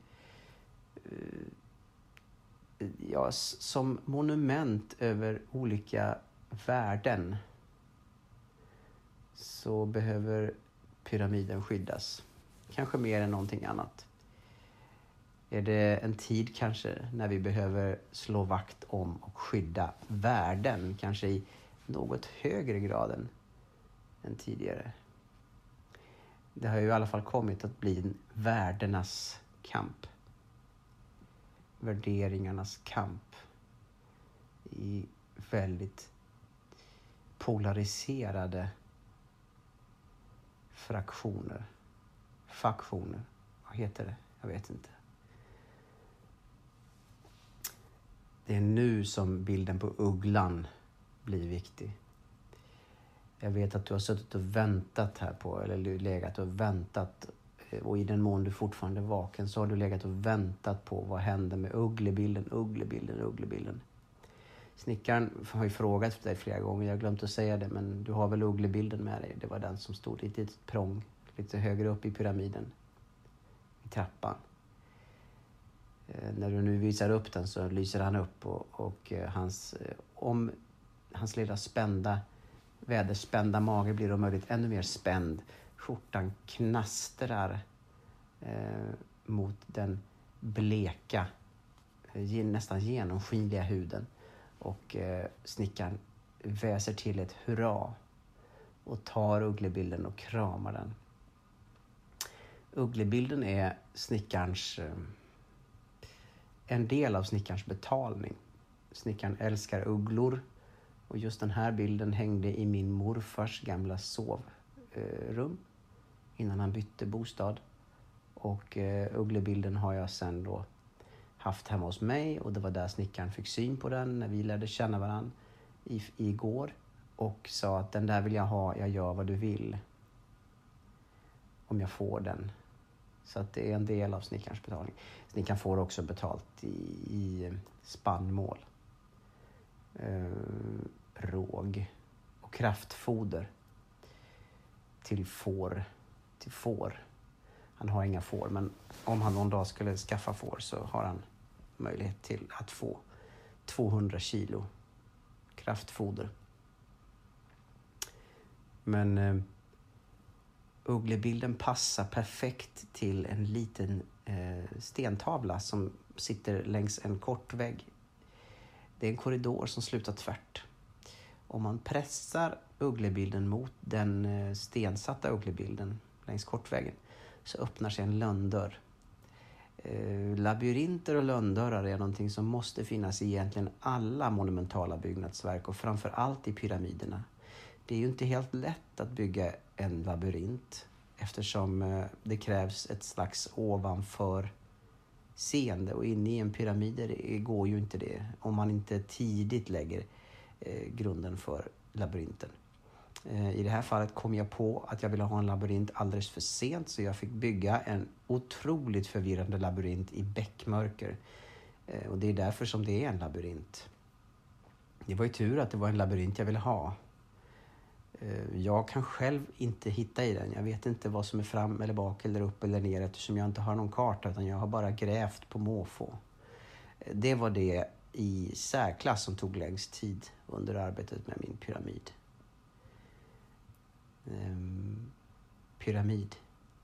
ja, som monument över olika värden så behöver pyramiden skyddas. Kanske mer än någonting annat. Är det en tid kanske när vi behöver slå vakt om och skydda värden. Kanske i något högre grad än, än tidigare. Det har ju i alla fall kommit att bli en värdenas kamp. Värderingarnas kamp. I väldigt polariserade fraktioner. Faktioner. Vad heter det? Jag vet inte. Det är nu som bilden på ugglan blir viktig. Jag vet att du har suttit och väntat här på, eller legat och väntat, och i den mån du fortfarande är vaken så har du legat och väntat på vad händer med ugglebilden, ugglebilden, ugglebilden. Snickaren har ju frågat dig flera gånger, jag har glömt att säga det, men du har väl ugglebilden med dig. Det var den som stod i ett prång lite högre upp i pyramiden, i trappan. Eh, när du nu visar upp den så lyser han upp och, och eh, hans, eh, om hans lilla spända, väderspända mage blir om möjligt ännu mer spänd. Skjortan knastrar eh, mot den bleka, eh, nästan genomskinliga huden. Och eh, snickaren väser till ett hurra och tar ugglebilden och kramar den. Ugglebilden är snickarens, eh, en del av snickarens betalning. Snickaren älskar ugglor och just den här bilden hängde i min morfars gamla sovrum innan han bytte bostad. Och eh, ugglebilden har jag sen då haft hemma hos mig och det var där snickaren fick syn på den när vi lärde känna varandra i, igår och sa att den där vill jag ha, jag gör vad du vill om jag får den. Så att det är en del av snickarens betalning. Snickaren får också betalt i, i spannmål, eh, råg och kraftfoder till får, till får. Han har inga får, men om han någon dag skulle skaffa får så har han möjlighet till att få tvåhundra kilo kraftfoder. Men eh, ugglebilden passar perfekt till en liten eh, stentavla som sitter längs en kort vägg. Det är en korridor som slutar tvärt. Om man pressar ugglebilden mot den eh, stensatta ugglebilden längs kortväggen så öppnar sig en lönndörr. Eh, labyrinter och lönndörrar är någonting som måste finnas i egentligen alla monumentala byggnadsverk och framför allt i pyramiderna. Det är ju inte helt lätt att bygga en labyrint eftersom eh, det krävs ett slags ovanför seende, och inne i en pyramid det går ju inte det om man inte tidigt lägger eh, grunden för labyrinten. Eh, I det här fallet kom jag på att jag ville ha en labyrint alldeles för sent, så jag fick bygga en otroligt förvirrande labyrint i bäckmörker. Eh, och det är därför som det är en labyrint. Det var ju tur att det var en labyrint jag ville ha. Eh, jag kan själv inte hitta i den. Jag vet inte vad som är fram eller bak eller upp eller ner eftersom jag inte har någon karta, utan jag har bara grävt på måfå. Eh, det var det i särklass som tog längst tid under arbetet med min pyramid. Um, pyramid.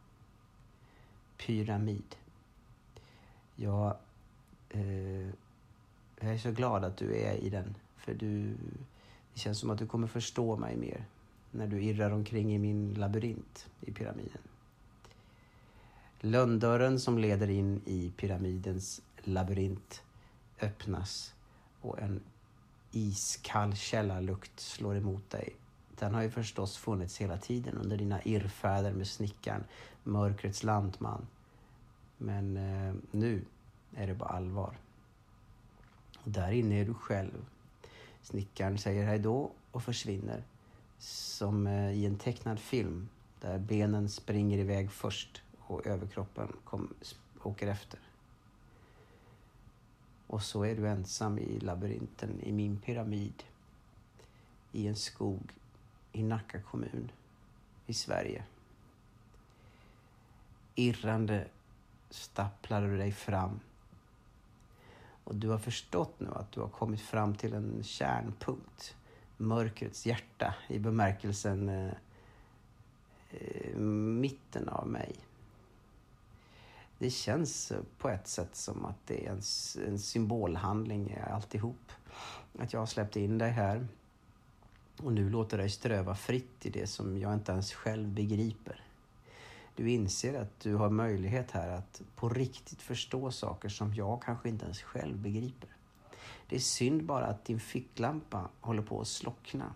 Pyramid. Jag, uh, jag är så glad att du är i den. För du, det känns som att du kommer förstå mig mer när du irrar omkring i min labyrint i pyramiden. Lönndörren som leder in i pyramidens labyrint öppnas och en iskall källarlukt slår emot dig. Den har ju förstås funnits hela tiden under dina irrfärder med snickaren, mörkrets lantman. Men eh, nu är det bara allvar. Och där inne är du själv. Snickaren säger hej då och försvinner. Som eh, i en tecknad film där benen springer iväg först och överkroppen kom, åker efter. Och så är du ensam i labyrinten i min pyramid. I en skog i Nacka kommun i Sverige. Irrande stapplar du dig fram. Och du har förstått nu att du har kommit fram till en kärnpunkt. Mörkrets hjärta i bemärkelsen eh, eh, mitten av mig. Det känns på ett sätt som att det är en, en symbolhandling alltihop. Att jag har släppt in dig här. Och nu låter dig ströva fritt i det som jag inte ens själv begriper. Du inser att du har möjlighet här att på riktigt förstå saker som jag kanske inte ens själv begriper. Det är synd bara att din ficklampa håller på att slockna.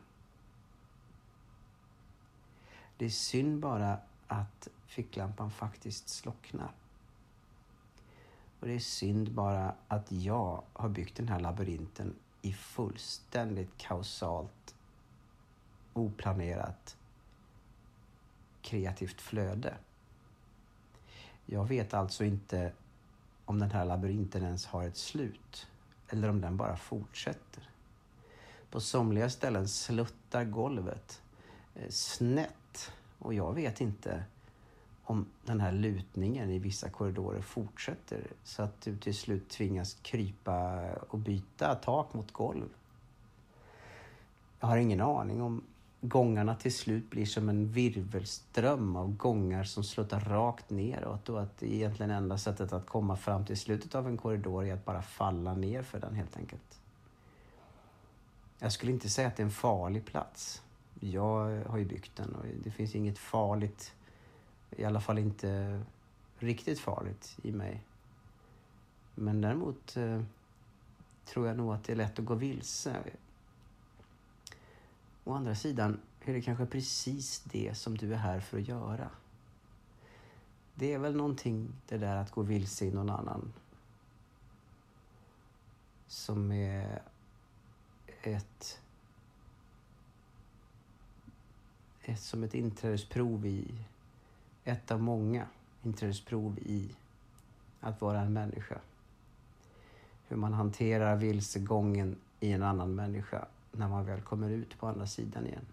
Det är synd bara att ficklampan faktiskt slocknar. Och det är synd bara att jag har byggt den här labyrinten i fullständigt kausalt, oplanerat, kreativt flöde. Jag vet alltså inte om den här labyrinten ens har ett slut eller om den bara fortsätter. På somliga ställen sluttar golvet eh, snett och jag vet inte om den här lutningen i vissa korridorer fortsätter så att du till slut tvingas krypa och byta tak mot golv. Jag har ingen aning om gångarna till slut blir som en virvelström av gångar som sluttar rakt neråt och att egentligen enda sättet att komma fram till slutet av en korridor är att bara falla ner för den helt enkelt. Jag skulle inte säga att det är en farlig plats. Jag har ju byggt den och det finns inget farligt, i alla fall inte riktigt farligt i mig. Men däremot eh, tror jag nog att det är lätt att gå vilse. Å andra sidan är det kanske precis det som du är här för att göra. Det är väl någonting det där att gå vilse i någon annan som är ett, ett som ett inträdesprov i ett av många inträdesprov i att vara en människa. Hur man hanterar vilsegången i en annan människa när man väl kommer ut på andra sidan igen.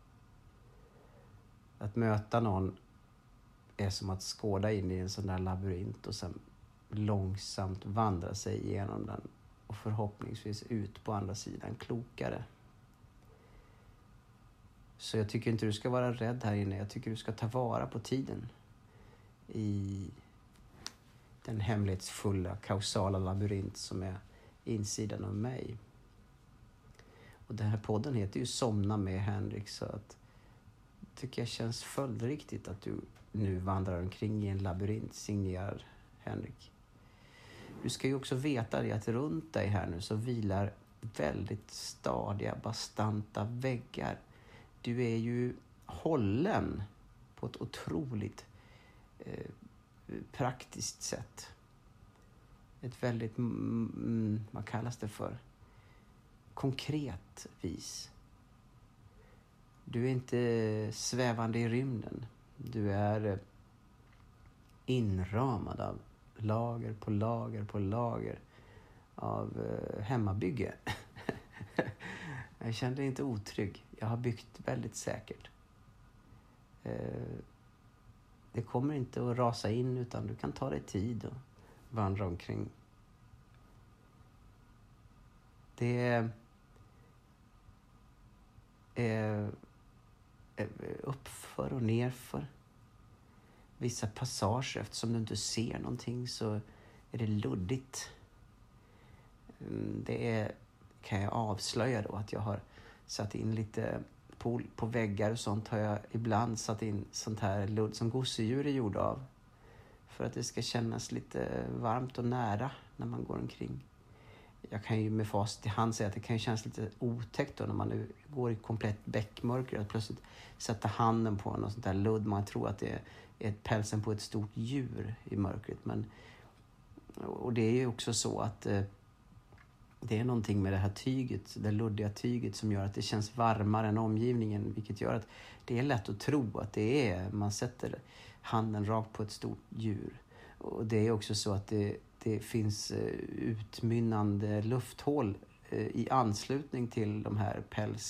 Att möta någon är som att skåda in i en sån där labyrint och sen långsamt vandra sig igenom den och förhoppningsvis ut på andra sidan klokare. Så jag tycker inte du ska vara rädd här inne. Jag tycker du ska ta vara på tiden i den hemlighetsfulla kausala labyrint som är insidan av mig. Och den här podden heter ju Somna med Henrik, så att tycker jag känns följdriktigt att du nu vandrar omkring i en labyrint signerad Henrik. Du ska ju också veta det att runt dig här nu så vilar väldigt stadiga, bastanta väggar. Du är ju hållen på ett otroligt eh, praktiskt sätt. Ett väldigt, mm, vad kallas det för? Konkret vis. Du är inte svävande i rymden. Du är inramad av lager på lager på lager av eh, hemmabygge. Jag kände inte otrygg. Jag har byggt väldigt säkert. Eh, det kommer inte att rasa in, utan du kan ta dig tid och vandra omkring. Det är, är, är uppför och nerför. Vissa passager, eftersom du inte ser någonting så är det luddigt. Det är, kan jag avslöja då, att jag har satt in lite på, på väggar och sånt har jag ibland satt in sånt här ludd som gosedjur är gjorda av. För att det ska kännas lite varmt och nära när man går omkring. Jag kan ju med fast i hand säga att det kan ju kännas lite otäckt då när man nu går i komplett bäckmörker att plötsligt sätta handen på något sånt där ludd. Man tror att det är ett pälsen på ett stort djur i mörkret. Men, och det är ju också så att eh, det är någonting med det här tyget, det luddiga tyget, som gör att det känns varmare än omgivningen. Vilket gör att det är lätt att tro att det är, man sätter handen rakt på ett stort djur. Och det är också så att det, det finns eh, utmynnande lufthål eh, i anslutning till de här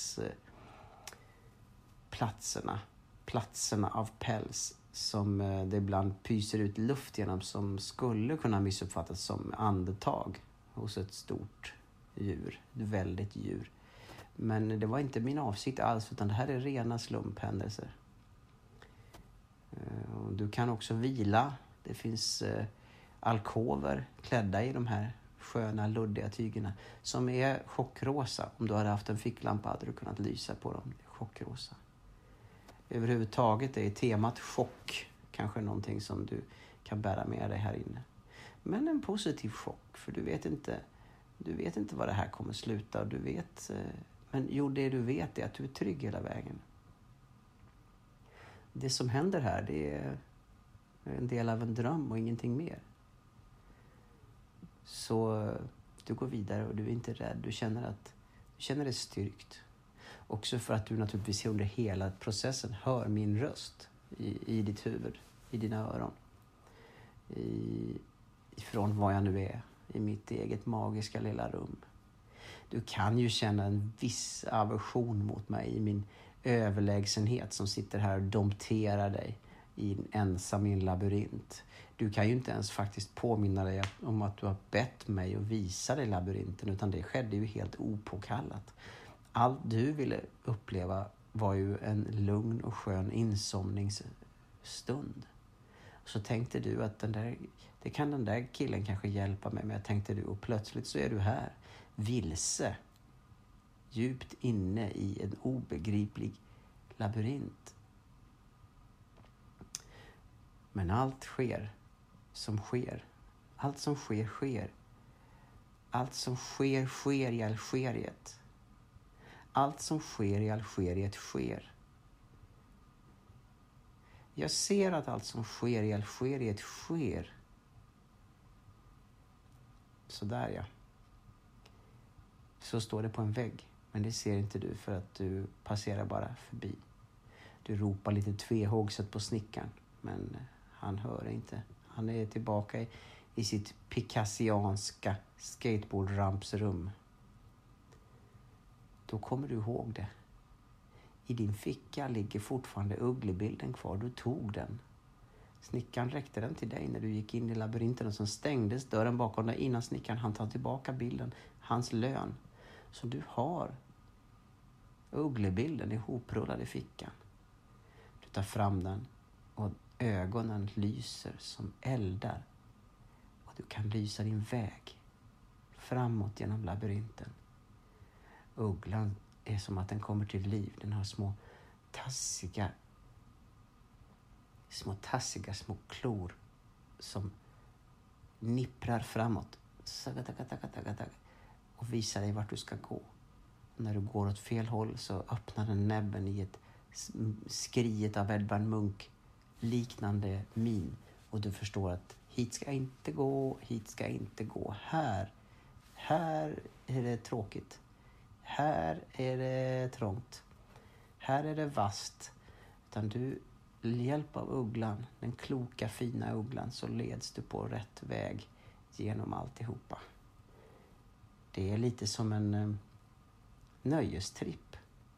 pälsplatserna. Platserna av päls som eh, det ibland pyser ut luft genom, som skulle kunna missuppfattas som andetag hos ett stort djur, ett väldigt djur. Men det var inte min avsikt alls, utan det här är rena slumphändelser. Eh, du kan också vila. Det finns eh, alkover klädda i de här sköna, luddiga tygerna som är chockrosa. Om du hade haft en ficklampa hade du kunnat lysa på dem. Det är chockrosa. Överhuvudtaget är temat chock kanske någonting som du kan bära med dig här inne. Men en positiv chock, för du vet inte, du vet inte vad det här kommer sluta. Du vet, eh, men jo, det du vet är att du är trygg hela vägen. Det som händer här, det är en del av en dröm och ingenting mer. Så du går vidare och du är inte rädd. Du känner att du känner dig styrkt. Också för att du naturligtvis under hela processen hör min röst i, i ditt huvud, i dina öron. I, ifrån vad jag nu är, i mitt eget magiska lilla rum. Du kan ju känna en viss aversion mot mig i min överlägsenhet som sitter här och dompterar dig i en ensam i en labyrint. Du kan ju inte ens faktiskt påminna dig om att du har bett mig att visa dig labyrinten, utan det skedde ju helt opåkallat. Allt du ville uppleva var ju en lugn och skön insomningsstund. Så tänkte du att den där, det kan den där killen kanske hjälpa mig med, tänkte du, och plötsligt så är du här, vilse, djupt inne i en obegriplig labyrint. Men allt sker som sker. Allt som sker, sker. Allt som sker, sker i Algeriet. Allt som sker i Algeriet sker. Jag ser att allt som sker i Algeriet sker. Så där, ja. Så står det på en vägg. Men det ser inte du för att du passerar bara förbi. Du ropar lite tvehågset på snickaren. Men han hör inte. Han är tillbaka i, i sitt pikassianska skateboardrampsrum. Då kommer du ihåg det. I din ficka ligger fortfarande ugglebilden kvar. Du tog den. Snickaren räckte den till dig när du gick in i labyrinten, och så stängdes dörren bakom dig innan snickaren hann ta tillbaka bilden. Hans lön. Så du har ugglebilden är ihoprullad i fickan. Du tar fram den och ögonen lyser som eldar. Och du kan lysa din väg framåt genom labyrinten. Ugglan är som att den kommer till liv. Den har små tassiga, små tassiga små klor som nipprar framåt och visar dig vart du ska gå. När du går åt fel håll så öppnar den näbben i ett skriet av Edvard Munch liknande min. Och du förstår att hit ska jag inte gå, hit ska jag inte gå. Här, här är det tråkigt. Här är det trångt. Här är det vast. Utan du, med hjälp av ugglan, den kloka fina ugglan, så leds du på rätt väg genom alltihopa. Det är lite som en eh, nöjestripp.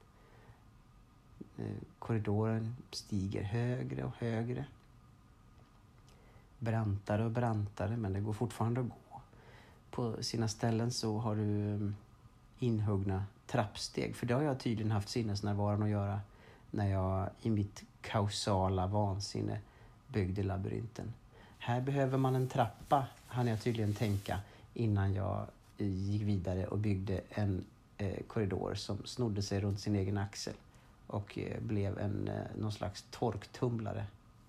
Eh, korridoren stiger högre och högre. Brantare och brantare, men det går fortfarande att gå. På sina ställen så har du eh, inhuggna trappsteg. För det har jag tydligen haft sinnesnärvaron att göra när jag i mitt kausala vansinne byggde labyrinten. Här behöver man en trappa, hann jag tydligen tänka innan jag gick vidare och byggde en eh, korridor som snodde sig runt sin egen axel och eh, blev en eh, någon slags torktumlare.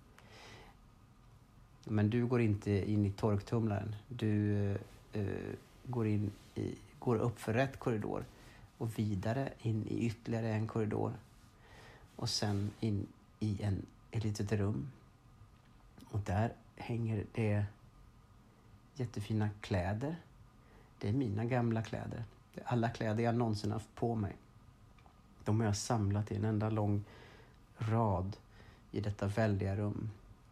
Men du går inte in i torktumlaren. Du eh, går in i, går upp för rätt korridor och vidare in i ytterligare en korridor och sen in i en, ett litet rum. Och där hänger det jättefina kläder. Det är mina gamla kläder. Det är alla kläder jag någonsin haft på mig. De har jag samlat i en enda lång rad i detta väldiga rum.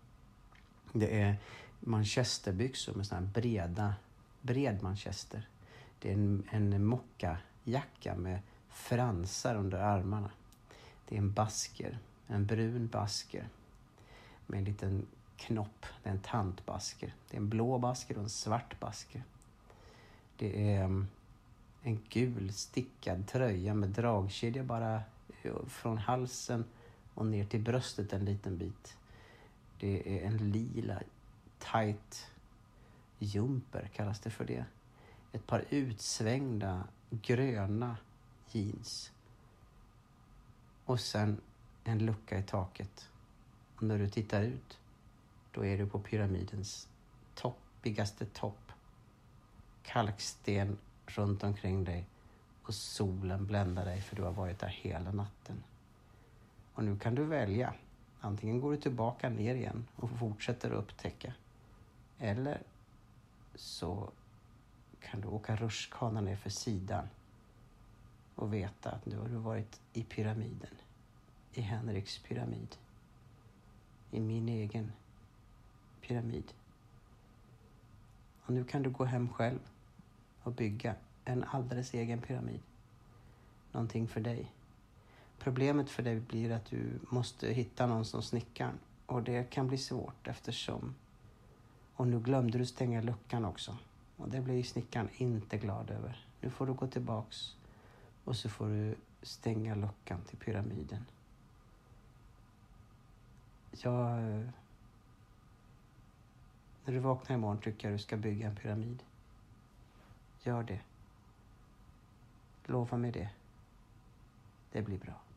Det är manchesterbyxor med såna här breda, bred manchester. Det är en, en mockajacka med fransar under armarna. Det är en basker, en brun basker med en liten knopp. Det är en tantbasker. Det är en blå basker och en svart basker. Det är en gul stickad tröja med dragkedja bara från halsen och ner till bröstet en liten bit. Det är en lila tight jumper, kallas det för det. Ett par utsvängda gröna jeans. Och sen en lucka i taket. Och när du tittar ut, då är du på pyramidens toppigaste topp. Kalksten runt omkring dig och solen bländar dig för du har varit där hela natten. Och nu kan du välja. Antingen går du tillbaka ner igen och fortsätter att upptäcka. Eller så kan du åka rutschkana ner för sidan och veta att nu har du varit i pyramiden. I Henriks pyramid. I min egen pyramid. Och nu kan du gå hem själv och bygga en alldeles egen pyramid. Någonting för dig. Problemet för dig blir att du måste hitta någon som snickar. Och det kan bli svårt eftersom... Och nu glömde du stänga luckan också. Och det blir snickaren inte glad över. Nu får du gå tillbaks och så får du stänga luckan till pyramiden. Jag... När du vaknar imorgon tycker jag du ska bygga en pyramid. Gör det. Lova mig det. Det blir bra.